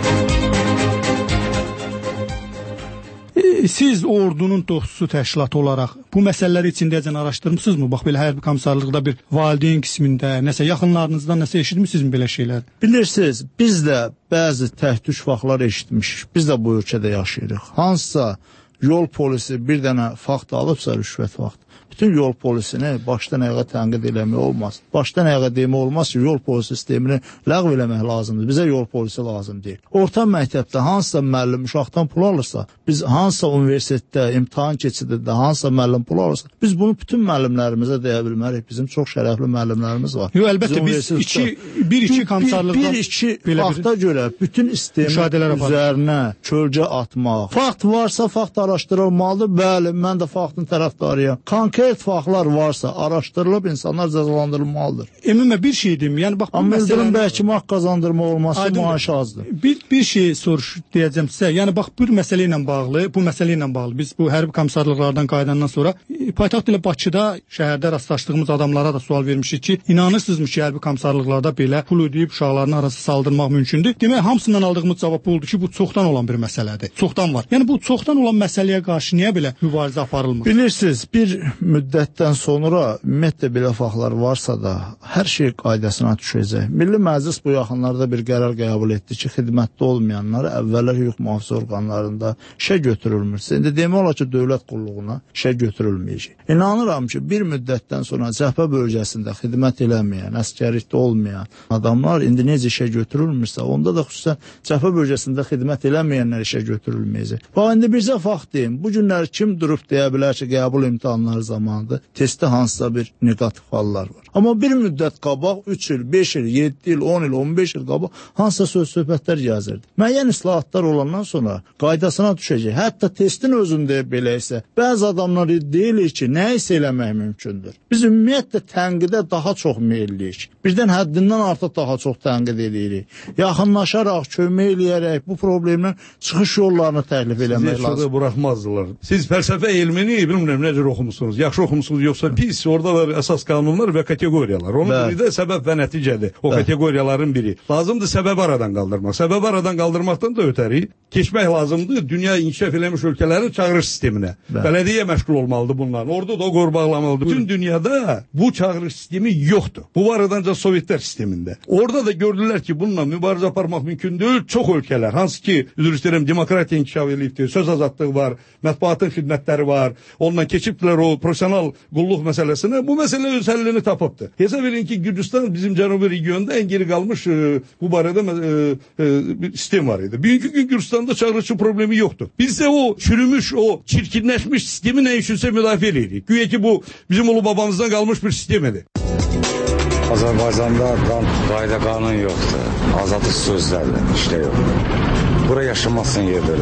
Siz Ordunun Dostu Təşkilatı olaraq bu məsələləri içindəcən araşdırmısınızmı? Bax, belə hərbi komissarlıqda bir valideyn qismində, nəsə yaxınlarınızdan nəsə eşitmişsinizmi belə şeylər? Bilirsiniz, biz də bəzi təhdüş vaxtlar eşitmişik. Biz də bu ölkədə yaşayırıq. Hansısa yol polisi bir dənə fakt alıbsa rüşvət vaxtı, bütün yol polisini başdan ayağa tənqid eləmək olmaz. Başdan ayağa demək olmaz ki, yol polisi sistemini ləğv eləmək lazımdır. Bizə yol polisi lazım deyil. Orta məktəbdə hansısa müəllim uşaqdan pul alırsa, biz hansısa universitetdə, imtahan keçidində hansısa müəllim pul alırsa, biz bunu bütün müəllimlərimizə deyə bilmərik. Bizim çox şərəfli müəllimlərimiz var. Yox, əlbəttə biz bir-iki komissarlıqdan bir-iki fakta görə bütün sistemin üzərinə kölgə atmaq. Fakt varsa fakt araşdırılmalıdır. Bəli, mən də faktın tərəfdarıyam. Konkret faktlar varsa araşdırılıb insanlar cəzalandırılmalıdır. Emin bir şey deyim. Yəni bax bu məsələnin bəlkə haqq qazandırma olması maaşı azdır. Bir şey deyəcəm sizə. Yəni bax bu məsələ ilə bağlı, biz bu hərbi komissarlıqlardan qayıdandan sonra paytaxt ilə Bakıda şəhərdə rastlaşdığımız adamlara da sual vermişik ki, inanırsınızmı ki, hərbi komissarlıqlarda belə pul ödəyib uşaqların arası saldırmaq mümkündür? Demək, hamısından aldığımız cavab bu oldu ki, bu çoxdan olan bir məsələdir. Çoxdan var. Yəni bu çoxdan olan məsələyə qarşı niyə belə mübarizə aparılmır? Bilirsiniz, bir müddətdən sonra ümumiyyətlə belə faktlar varsa da hər şey qaydasına düşəcək. Milli Məclis bu yaxınlarda bir qərar qəbul etdi ki, xidmətdə olmayanlar əvvəllər hüquq mühafizə orqanlarında işə götürülmür. İndi demək olar ki, dövlət qulluğuna işə götürülməyəcək. İnanıram ki, bir müddətdən sonra cəbhə bölgəsində xidmət eləməyən, əsgərlikdə olmayan adamlar indi necə işə götürülmürsə, onda da xüsusən cəbhə bölgəsində xidmət eləməyənlər işə götürülməyəcək. Bax, indi bizə fakt deyim, bu günlər kim durub deyə bilər ki, qəbul imtahanları zamanında testdə hansısa bir negativ hallar var. Amma bir müddət qabaq 3 il, 5 il, 7 il, 10 il, 15 il qabaq hansısa söz-söhbətlər yazırdı. Müəyyən islahatlar olandan sonra qaydasına düşəcək. Hətta testin özündə belə isə bəzi adamlar deyilir ki, nə isə eləmək mümkündür. Biz ümumiyyətlə tənqidə daha çox meylliyik. Birdən həddindən artıq daha çox tənqid edirik. Yaxınlaşaraq, kömək eləyərək bu problemdən çıxış yollarını təklif eləmək lazım. Sizi buraxmazdılar. Siz fəlsəfə elmini bilmirəm necə oxumusunuz. Yaxşı oxumusunuz yoxsa pis. Orada var əsas qanunlar və kateqoriyalar. Onun biri də səbəb və nəticədir. O kateqoriyaların biri. Lazımdır səbəbi aradan qaldırmaq. Səbəbi aradan qaldırmaqdan da ötəri keçmək lazımdır dünya inkişaf eləmiş ölkələrin çağırış sisteminə. Bələdiyyə məşğul olmalıdır bunlarla. Orada da qorbaqlamalıdır. Bütün dünyada bu çağırış sistemi yoxdur. Bu var ancaq Sovetlər sistemində. Orada da gördülər ki, bununla mübarizə aparmaq mümkün deyil. Çox ölkələr, hansı ki, üzr istəyirəm, demokratiya inkişaf edibdir, söz azadlığı var, mətbuatın xidmətləri var. Onunla keçibdilər o professional qulluq məsələsinə. Bu məsələ öz həllini tapıbdır. Hesab edin ki, Gürcistan bizim cənubi regionda ən geri qalmış bu barədə bir sistem var idi. Bugünkü gün Gürcistan'da çağrışı problemi yoxdur. Biz də o çürümüş, o çirkinləşmiş sistemi nə üçünsə müdafiə edirik. Güya ki, bu bizim ulu babamızdan qalmış bir sistem idi. Azərbaycanda qayda qanun yoxdur. Azadlıq sözlərlə işlə yox. Bura yaşamazsan yer belə.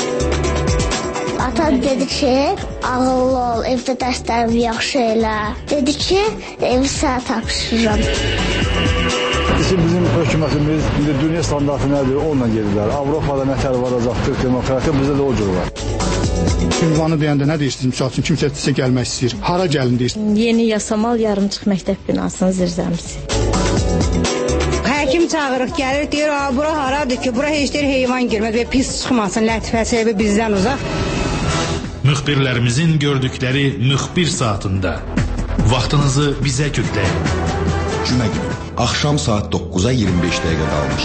Atam dedi ki, ağıllı ol, evdə dərslərimi yaxşı elə. Dedi ki, evi sənə tapşırıram. Bizim hökumətimiz indi dünya standartı nədir? Onunla gedirlər. Avropada nətər varacaqdır, demokratiya bizdə də o cür var. Ünvanı deyəndə nə deyirsiniz? Misal üçün kimsə sizə gəlmək istəyir. Hara gəlin deyirsiniz? Yeni Yasamal yarımçıq məktəb binasının zirzəmisi. Həkim çağırıq, gəlir, deyir, bura haradır ki, bura heç deyir heyvan girməz və pis çıxmasın, lətifəsi evi bizdən uzaq. Müxbirlərimizin gördükləri müxbir saatında vaxtınızı bizə kütləyin. Cümə günü, axşam saat 9-a 25 dəqiqə qalmış.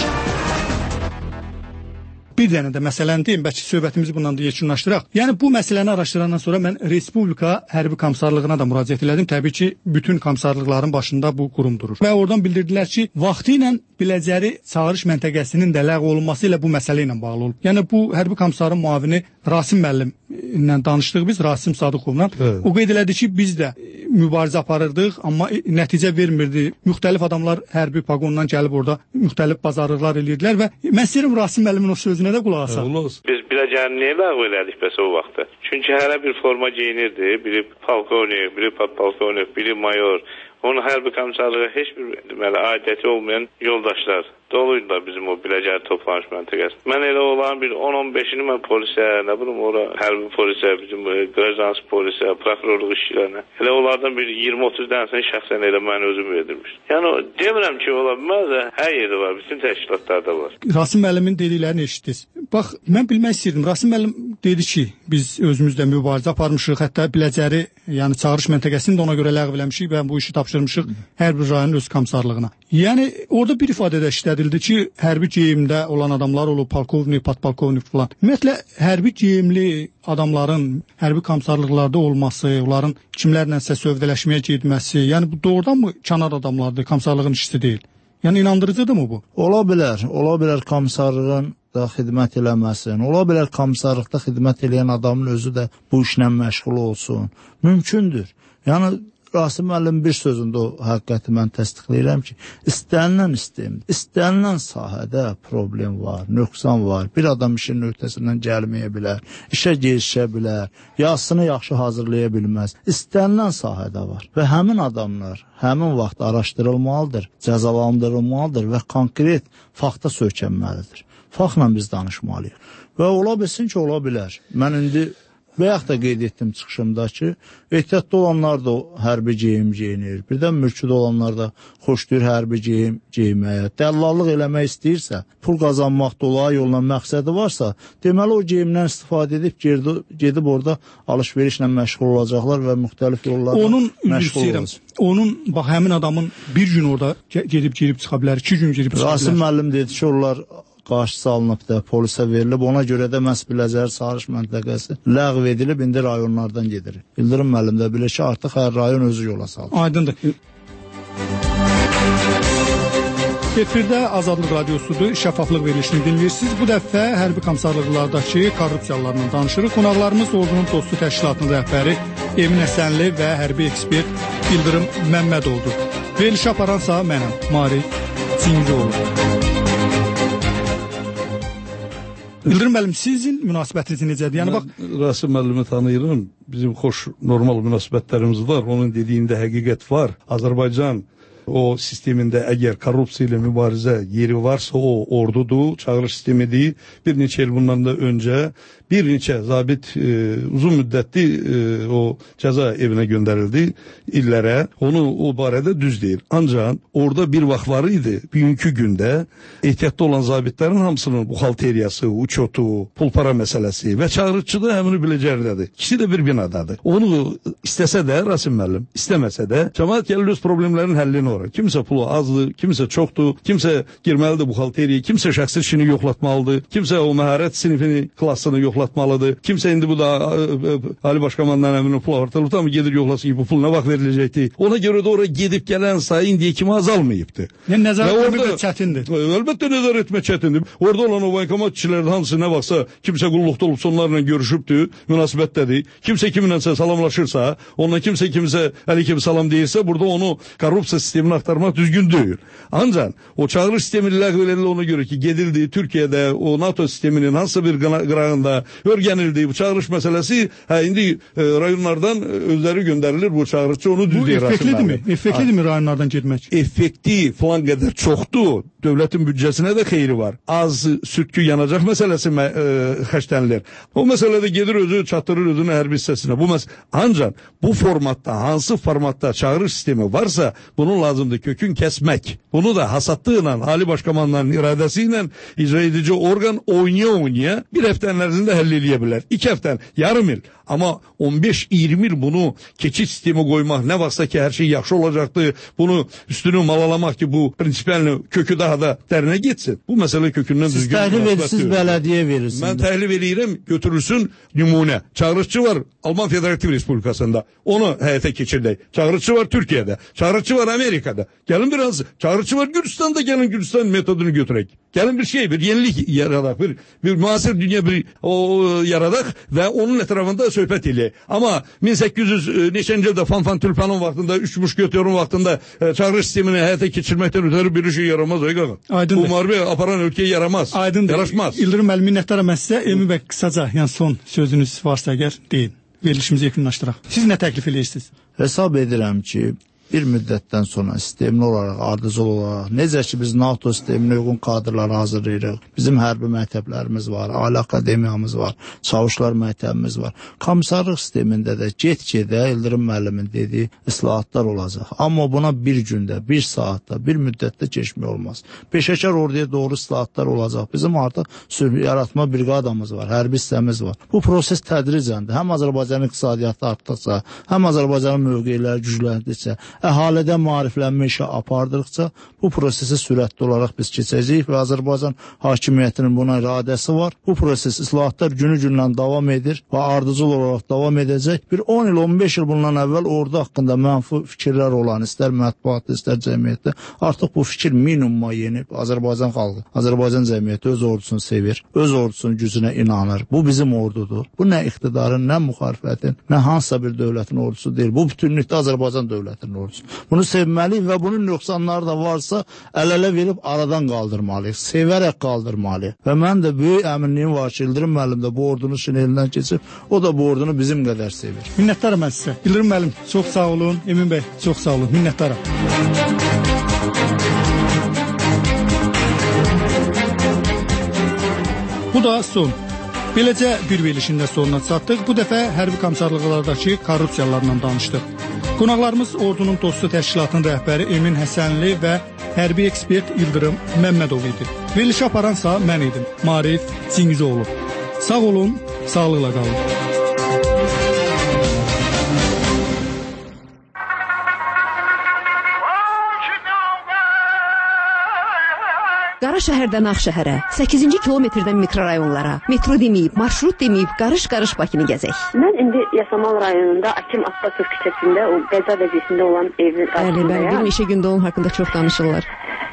Bir dənə də məsələni deyim, bəlkə söhbətimizi bundan da yekunlaşdıraq. Yəni bu məsələni araşdırandan sonra mən Respublika Hərbi Komissarlığına da müraciət elədim. Təbii ki, bütün komissarlıqların başında bu qurum durur. Və oradan bildirdilər ki, vaxtı ilə Biləcəri çağırış məntəqəsinin də ləğv olunması ilə bu məsələ ilə bağlı olub. Yəni bu Hərbi Komissarın müavini Rasim müəllim ilə danışdıq biz, Rasim Sadıqovla. O qeyd elədi ki, biz də mübarizə aparırdıq, amma nəticə vermirdi. Müxtəlif adamlar hərbi paqondan gəlib orada müxtəlif bazarlıqlar eləyirdilər və mən istəyirəm Rasim müəllimin o sözünə də qulaq asaq. Biz Biləcərini niyə ləğv elədik bəs o vaxtda? Çünki hərə bir forma geyinirdi. Biri polkovnik, biri podpolkovnik, biri mayor. Onun hərbi komissarlığı heç bir deməli aidiyyəti olmayan yoldaşlar doluydular bizim o Biləcəri toplanış məntəqəsi. Mən elə olan bir 10-15'ini mən polisə, nə bilim ora hərbi polisə, bizim qrajans polisə, prokurorluq işçilərinə. Elə onlardan bir 20-30 dənəsini şəxsən elə mən özüm verdirmiş. Yəni demirəm ki, ola bilməz, hər yerdə var, bütün təşkilatlarda var. Rasim müəllimin dediklərini eşitdiniz. Bax, mən bilmək istəyirdim. Rasim müəllim dedi ki, biz özümüzdə mübarizə aparmışıq, hətta Biləcəri, yəni çağırış məntəqəsini də ona görə ləğv eləmişik və bu işi tapşırmışıq hər bir rayonun öz komissarlığına. Yəni orada bir ifadədə işlədildi ki, hərbi geyimdə olan adamlar olub, polkovnik, podpolkovnik falan. Ümumiyyətlə, hərbi geyimli adamların hərbi komissarlıqlarda olması, onların kimlərlənsə sövdələşməyə getməsi, yəni bu doğrudan mı kənar adamlardır, komissarlığın işçisi deyil? Yəni inandırıcıdır mı bu? Ola bilər komissarlığın da xidmət eləməsin. Ola bilər komissarlıqda xidmət eləyən adamın özü də bu işlə məşğul olsun. Mümkündür. Yəni Rasim müəllim bir sözündə o həqiqəti mən təsdiqləyirəm ki, istənilən sahədə problem var, nöqsan var. Bir adam işin öhdəsindən gəlməyə bilər, işə gecişə bilər, yazısını yaxşı hazırlaya bilməz. İstənilən sahədə var və həmin adamlar həmin vaxt araşdırılmalıdır, cəzalandırılmalıdır və konkret fakta söykənməlidir. Faktla biz danışmalıyıq. Və ola bilsin ki, ola bilər. Mən indi və yaxud da qeyd etdim çıxışımda ki, ehtiyatda olanlar da hərbi geyim geyinir. Birdən mülküdə olanlar da xoşlayır hərbi geyim geyməyə. Dəllallıq eləmək istəyirsə, pul qazanmaq dolağı yolla məqsədi varsa, deməli o geyimdən istifadə edib gedib orada alış-verişlə məşğul olacaqlar və müxtəlif yollarla məşğul olacaq. Onun, bax, həmin adamın bir gün orada gedib çıxa bilər, 2 gün gedib çıxa bilər. Rasim müəllim dedi ki, onlar qarşısı alınıb da, polisə verilib. Ona görə də məhz Biləcəri çağırış məntəqəsi ləğv edilib, indi rayonlardan gedir. İldırım müəllim də bilir ki, artıq hər rayon özü yola salır. Aydındır. Efirdə Azadlıq Radiosudur, şəffaflıq verilişini dinləyirsiniz. Bu dəfə hərbi komissarlıqlardakı korrupsiyalarla danışırıq. Qonaqlarımız Ordunun Dostu Təşkilatının rəhbəri Emin Həsənli və hərbi ekspert İldırım Məmmədovdur. Verilişi aparansa mənəm, Mari Cingioğlu. İldırım müəllim, sizin münasibətiniz necədir? Yəni bax, Rasim müəllimi tanıyırım. Bizim xoş, normal münasibətlərimiz var. Onun dediyində həqiqət var. Azərbaycan o sistemində əgər korrupsiya ilə mübarizə yeri varsa, o ordudur, çağırış sistemidir. Bir neçə il bundan da öncə bir neçə zabit uzun müddətli o cəza evinə göndərildi illərə. Onu o barədə düz deyir. Ancaq orada bir vaxt var idi, bugünkü gündə ehtiyatda olan zabitlərin hamısının buxalteriyası, uçotu, pul para məsələsi və çağırıcı da həmini Biləcərdədir. İkisi də bir binadadır. Onu istəsə də Rasim müəllim, istəməsə də cəmaət gəlir öz problemlərinin həllini ora. Kimsə pulu azdır, kimsə çoxdur, kimsə girməlidir buxalteriya, kimsə şəxsi işini yoxlatmalıdır, kimsə o məharət sinifini, klassını yoxlatmalıdır. Kimsə indi bu da Ali Başkomandan əmrini pul artırılıb da mı gedir yoxlasın ki, bu pul nə vaxt veriləcəkdir? Ona görə də oraya gedib gələn sayı indiyə kimi azalmayıbdır. Yəni nəzarət etmək çətindir. Əlbəttə nəzarət etmək çətindir. Orada olan o bankomat kişilərinin hamısı nə vaxtsa kimsə qulluqda olubsa onlarla görüşübdür, münasibətdədir. Kimsə kiminləsə salamlaşırsa, onunla kimsə əleyküm salam deyirsə, burada onu korrupsiya sistemi sistemini axtarmaq düzgün deyil. Ancaq o çağırış sistemini ləğv edildi ona görə ki, gedildi Türkiyədə o NATO sisteminin hansısa bir qırağında örgənildi. Bu çağırış məsələsi indi rayonlardan özləri göndərilir bu çağırışçı onu düzdür. Bu effektlidirmi? Effektlidirmi rayonlardan getmək? Effekti falan qədər çoxdur. Dövlətin büdcəsinə də xeyri var. Az sütkü yanacaq məsələsi xərclənilir. O məsələdə gedir özü çatdırır özünün hərbi hissəsinə. Ancaq bu formatda, hansı formatda çağırış sistemi varsa bunun lazımdır kökün kəsmək. Bunu da hasadlıqla, Ali Başkomandanın iradəsi ilə icra edici orqan oynaya bir həftənin ərzində həll eləyə bilər. 2 həftə, yarım il. Amma 15-20 il bunu keçid sistemi qoymaq, nə vaxtsa ki, hər şey yaxşı olacaqdır, bunu üstünü malalamaq ki, bu prinsipiyel kökü daha da dərinə getsin. Bu məsələ kökündən düzgün. Siz təhlil verirsiniz, bələdiyyə verirsiniz. Mən təhlil eləyirəm, götürülsün nümunə. Çağırışçı var Alman Federativ Respublikasında. Onu həyata keçirdək. Çağırışçı var Türkiyədə. Çağırışçı var Amerikada. Gəlin biraz. Çağırışçı var Gürcistan'da. Gəlin Gürcistan metodunu götürək. Gəlin bir yenilik yaradaq. Bir müasir dünya yaradaq və onun ətrafında söhbət eləyək. Amma 1800 neçənci ildə Fanfan Tülpanın vaxtında, 3 müşketörün vaxtında çağırış sistemini həyata keçirməkdən ötürü bir şey yaramaz. Bu müharibə aparan ölkəyə yaramaz. Yaraşmaz. İldırım müəllim, minnətdaram mən sizə. Emin bəy, qısaca, yəni son sözünüz varsa əgər deyin. Verilişimizi yekunlaşdıraq. Siz nə təklif edirsiniz? Hesab edirəm ki, bir müddətdən sonra sistemli olaraq, ardıcıl olaraq, necə ki biz NATO sisteminə uyğun kadrları hazırlayırıq, bizim hərbi məktəblərimiz var, ali akademiyamız var, çavuşlar məktəbimiz var. Komissarlıq sistemində də get-gedə İldırım müəllimin dediyi islahatlar olacaq. Amma buna bir gündə, bir saatda, bir müddətdə keçmək olmaz. Peşəkar orduya doğru islahatlar olacaq. Bizim artıq sülh yaratma briqadamız var, hərbi hissəmiz var. Bu proses tədricəndir. Həm Azərbaycanın iqtisadiyyatı artdıqca, həm Azərbaycanın mövqeləri gücləndikcə, əhalidən maariflənmə işi apardıqca bu prosesi sürətli olaraq biz keçəcəyik və Azərbaycan hakimiyyətinin buna iradəsi var. Bu proses islahatlar günü-gündən davam edir və ardıcıl olaraq davam edəcək. Bir 10 il, 15 il bundan əvvəl ordu haqqında mənfi fikirlər olan, istər mətbuatda, istər cəmiyyətdə artıq bu fikir minimuma yenib. Azərbaycan xalqı, Azərbaycan cəmiyyəti öz ordusunu sevir, öz ordusunun gücünə inanır. Bu bizim ordudur. Bu nə iqtidarın, nə müxalifətin, nə hansısa bir dövlətin ordusu deyil. Bu bütünlükdə Azərbaycan dövlətinin ordusu. Bunu sevməliyik və bunun nöqsanları da varsa əl-ələ verib aradan qaldırmalıyıq, sevərək qaldırmalıyıq. Və mən də böyük əminliyim var ki, İldırım müəllim də bu ordunun şinelindən keçib, o da bu ordunu bizim qədər sevir. Minnətdaram mən sizə. İldırım müəllim, çox sağ olun. Emin bəy, çox sağ olun. Minnətdaram. Bu da son. Beləcə bir verilişin də sonuna çatdıq. Bu dəfə hərbi komissarlıqlardakı korrupsiyalarla danışdıq. Qonaqlarımız ordunun dostu təşkilatının rəhbəri Emin Həsənli və hərbi ekspert İldırım Məmmədov idi. Verilişi aparansa mən idim, Marif Cingizoğlu. Sağ olun, sağlıqla qalın. Qara şəhərdən Ağşəhərə, 8-ci kilometrdən mikrorayonlara, metro deməyib, marşrut deməyib, qarış-qarış Bakını gəzək. Mən indi Yasamal rayonunda Akim Abbasov küçəsində o qəza vəziyyətində olan evin qarşısındayam. Bəli, bir neçə gündə onun haqqında çox danışırlar.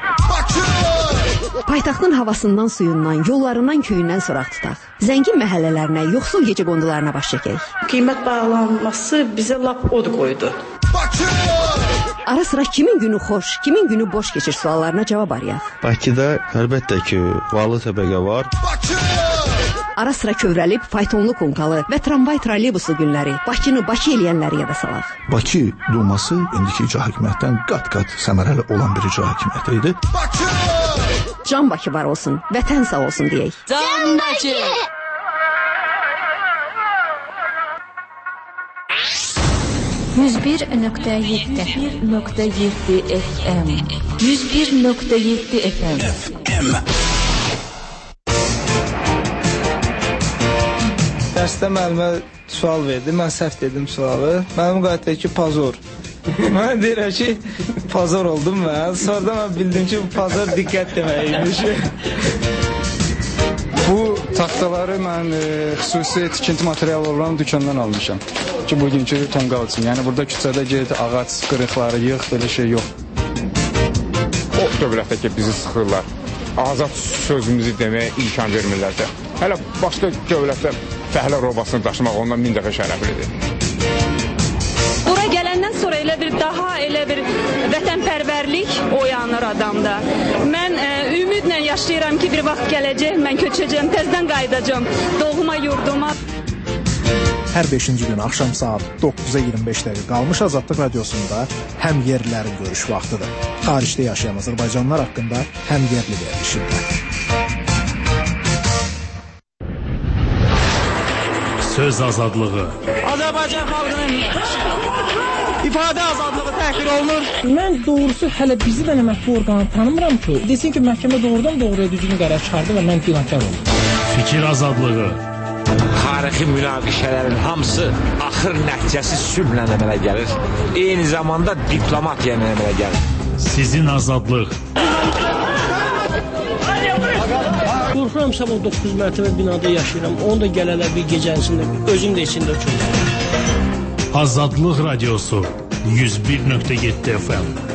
Paytaxtın havasından, suyundan, yollarından, köyündən soraq tutaq. Zəngin məhəllələrinə, yoxsul gecəqondularına baş çəkək. Qiymət bağlanması bizə lap od qoydu. Ara sıra kimin günü xoş, kimin günü boş keçir suallarına cavab arayaq. Bakıda əlbəttə ki, varlı təbəqə var. Ara sıra kövrəlib faytonlu konkalı və tramvay trolleybuslu günləri, Bakını Bakı eləyənləri yada salaq. Bakı Duması indiki icra hakimiyyətdən qat-qat səmərəli olan bir icra hakimiyyəti idi. Can Bakı var olsun, vətən sağ olsun deyək. Can Bakı! FM 101.7 FM Dərsdə müəllimə sual verdi, mən səhv dedim sualı. Mənim qayıtdı ki, pazor. Mən deyirəm ki, pazor oldum mən. Sonra mən bildim ki, bu pazor diqqət deməkmiş. Bu taxtaları mən xüsusi tikinti materialı olan dükkandan almışam. Ki, bugünkü tonqal üçün. Yəni, burada küçədə get, ağac qırıqları yığ, belə şey yox. O dövlətdə ki, bizi sıxırlar. Azad sözümüzü deməyə imkan vermirlər də. Hələ başqa dövlətdə fəhlə robasını daşımaq ondan 1000 dəfə şərəflidir. Bura gələndən sonra elə bir daha elə bir vətənpərvərlik oyanır adamda. Mən ümidlə yaşayıram ki, bir vaxt gələcək, mən köçəcəm, təzədən qayıdacam doğma yurduma. Hər 5-ci gün axşam saat 9-a 25 dəqiqə qalmış Azadlıq Radiosunda həm yerlilərin görüş vaxtıdır. Xaricdə yaşayan Azərbaycanlılar haqqında həm yerli verilişində. Söz azadlığı. Azərbaycan xalqının ifadə azadlığı təhqir olunur. Mən doğrusu hələ bizi də mətbu orqanı tanımıram ki, desin ki, məhkəmə doğrudan doğruya düzgün qərar çıxardı və mən günahkar oldum. Fikir azadlığı. Tarixi münaqişələrin hamısı axır nəticəsi sülhlə əmələ gəlir. Eyni zamanda diplomatiya ilə əmələ gəlir. Sizin azadlıq. Qorxuram sabah 9 mərtəbə binada yaşayıram. Onu da gələlər bir gecənisində, özüm də içində uçurum. Azadlıq Radiosu 101.7 FM.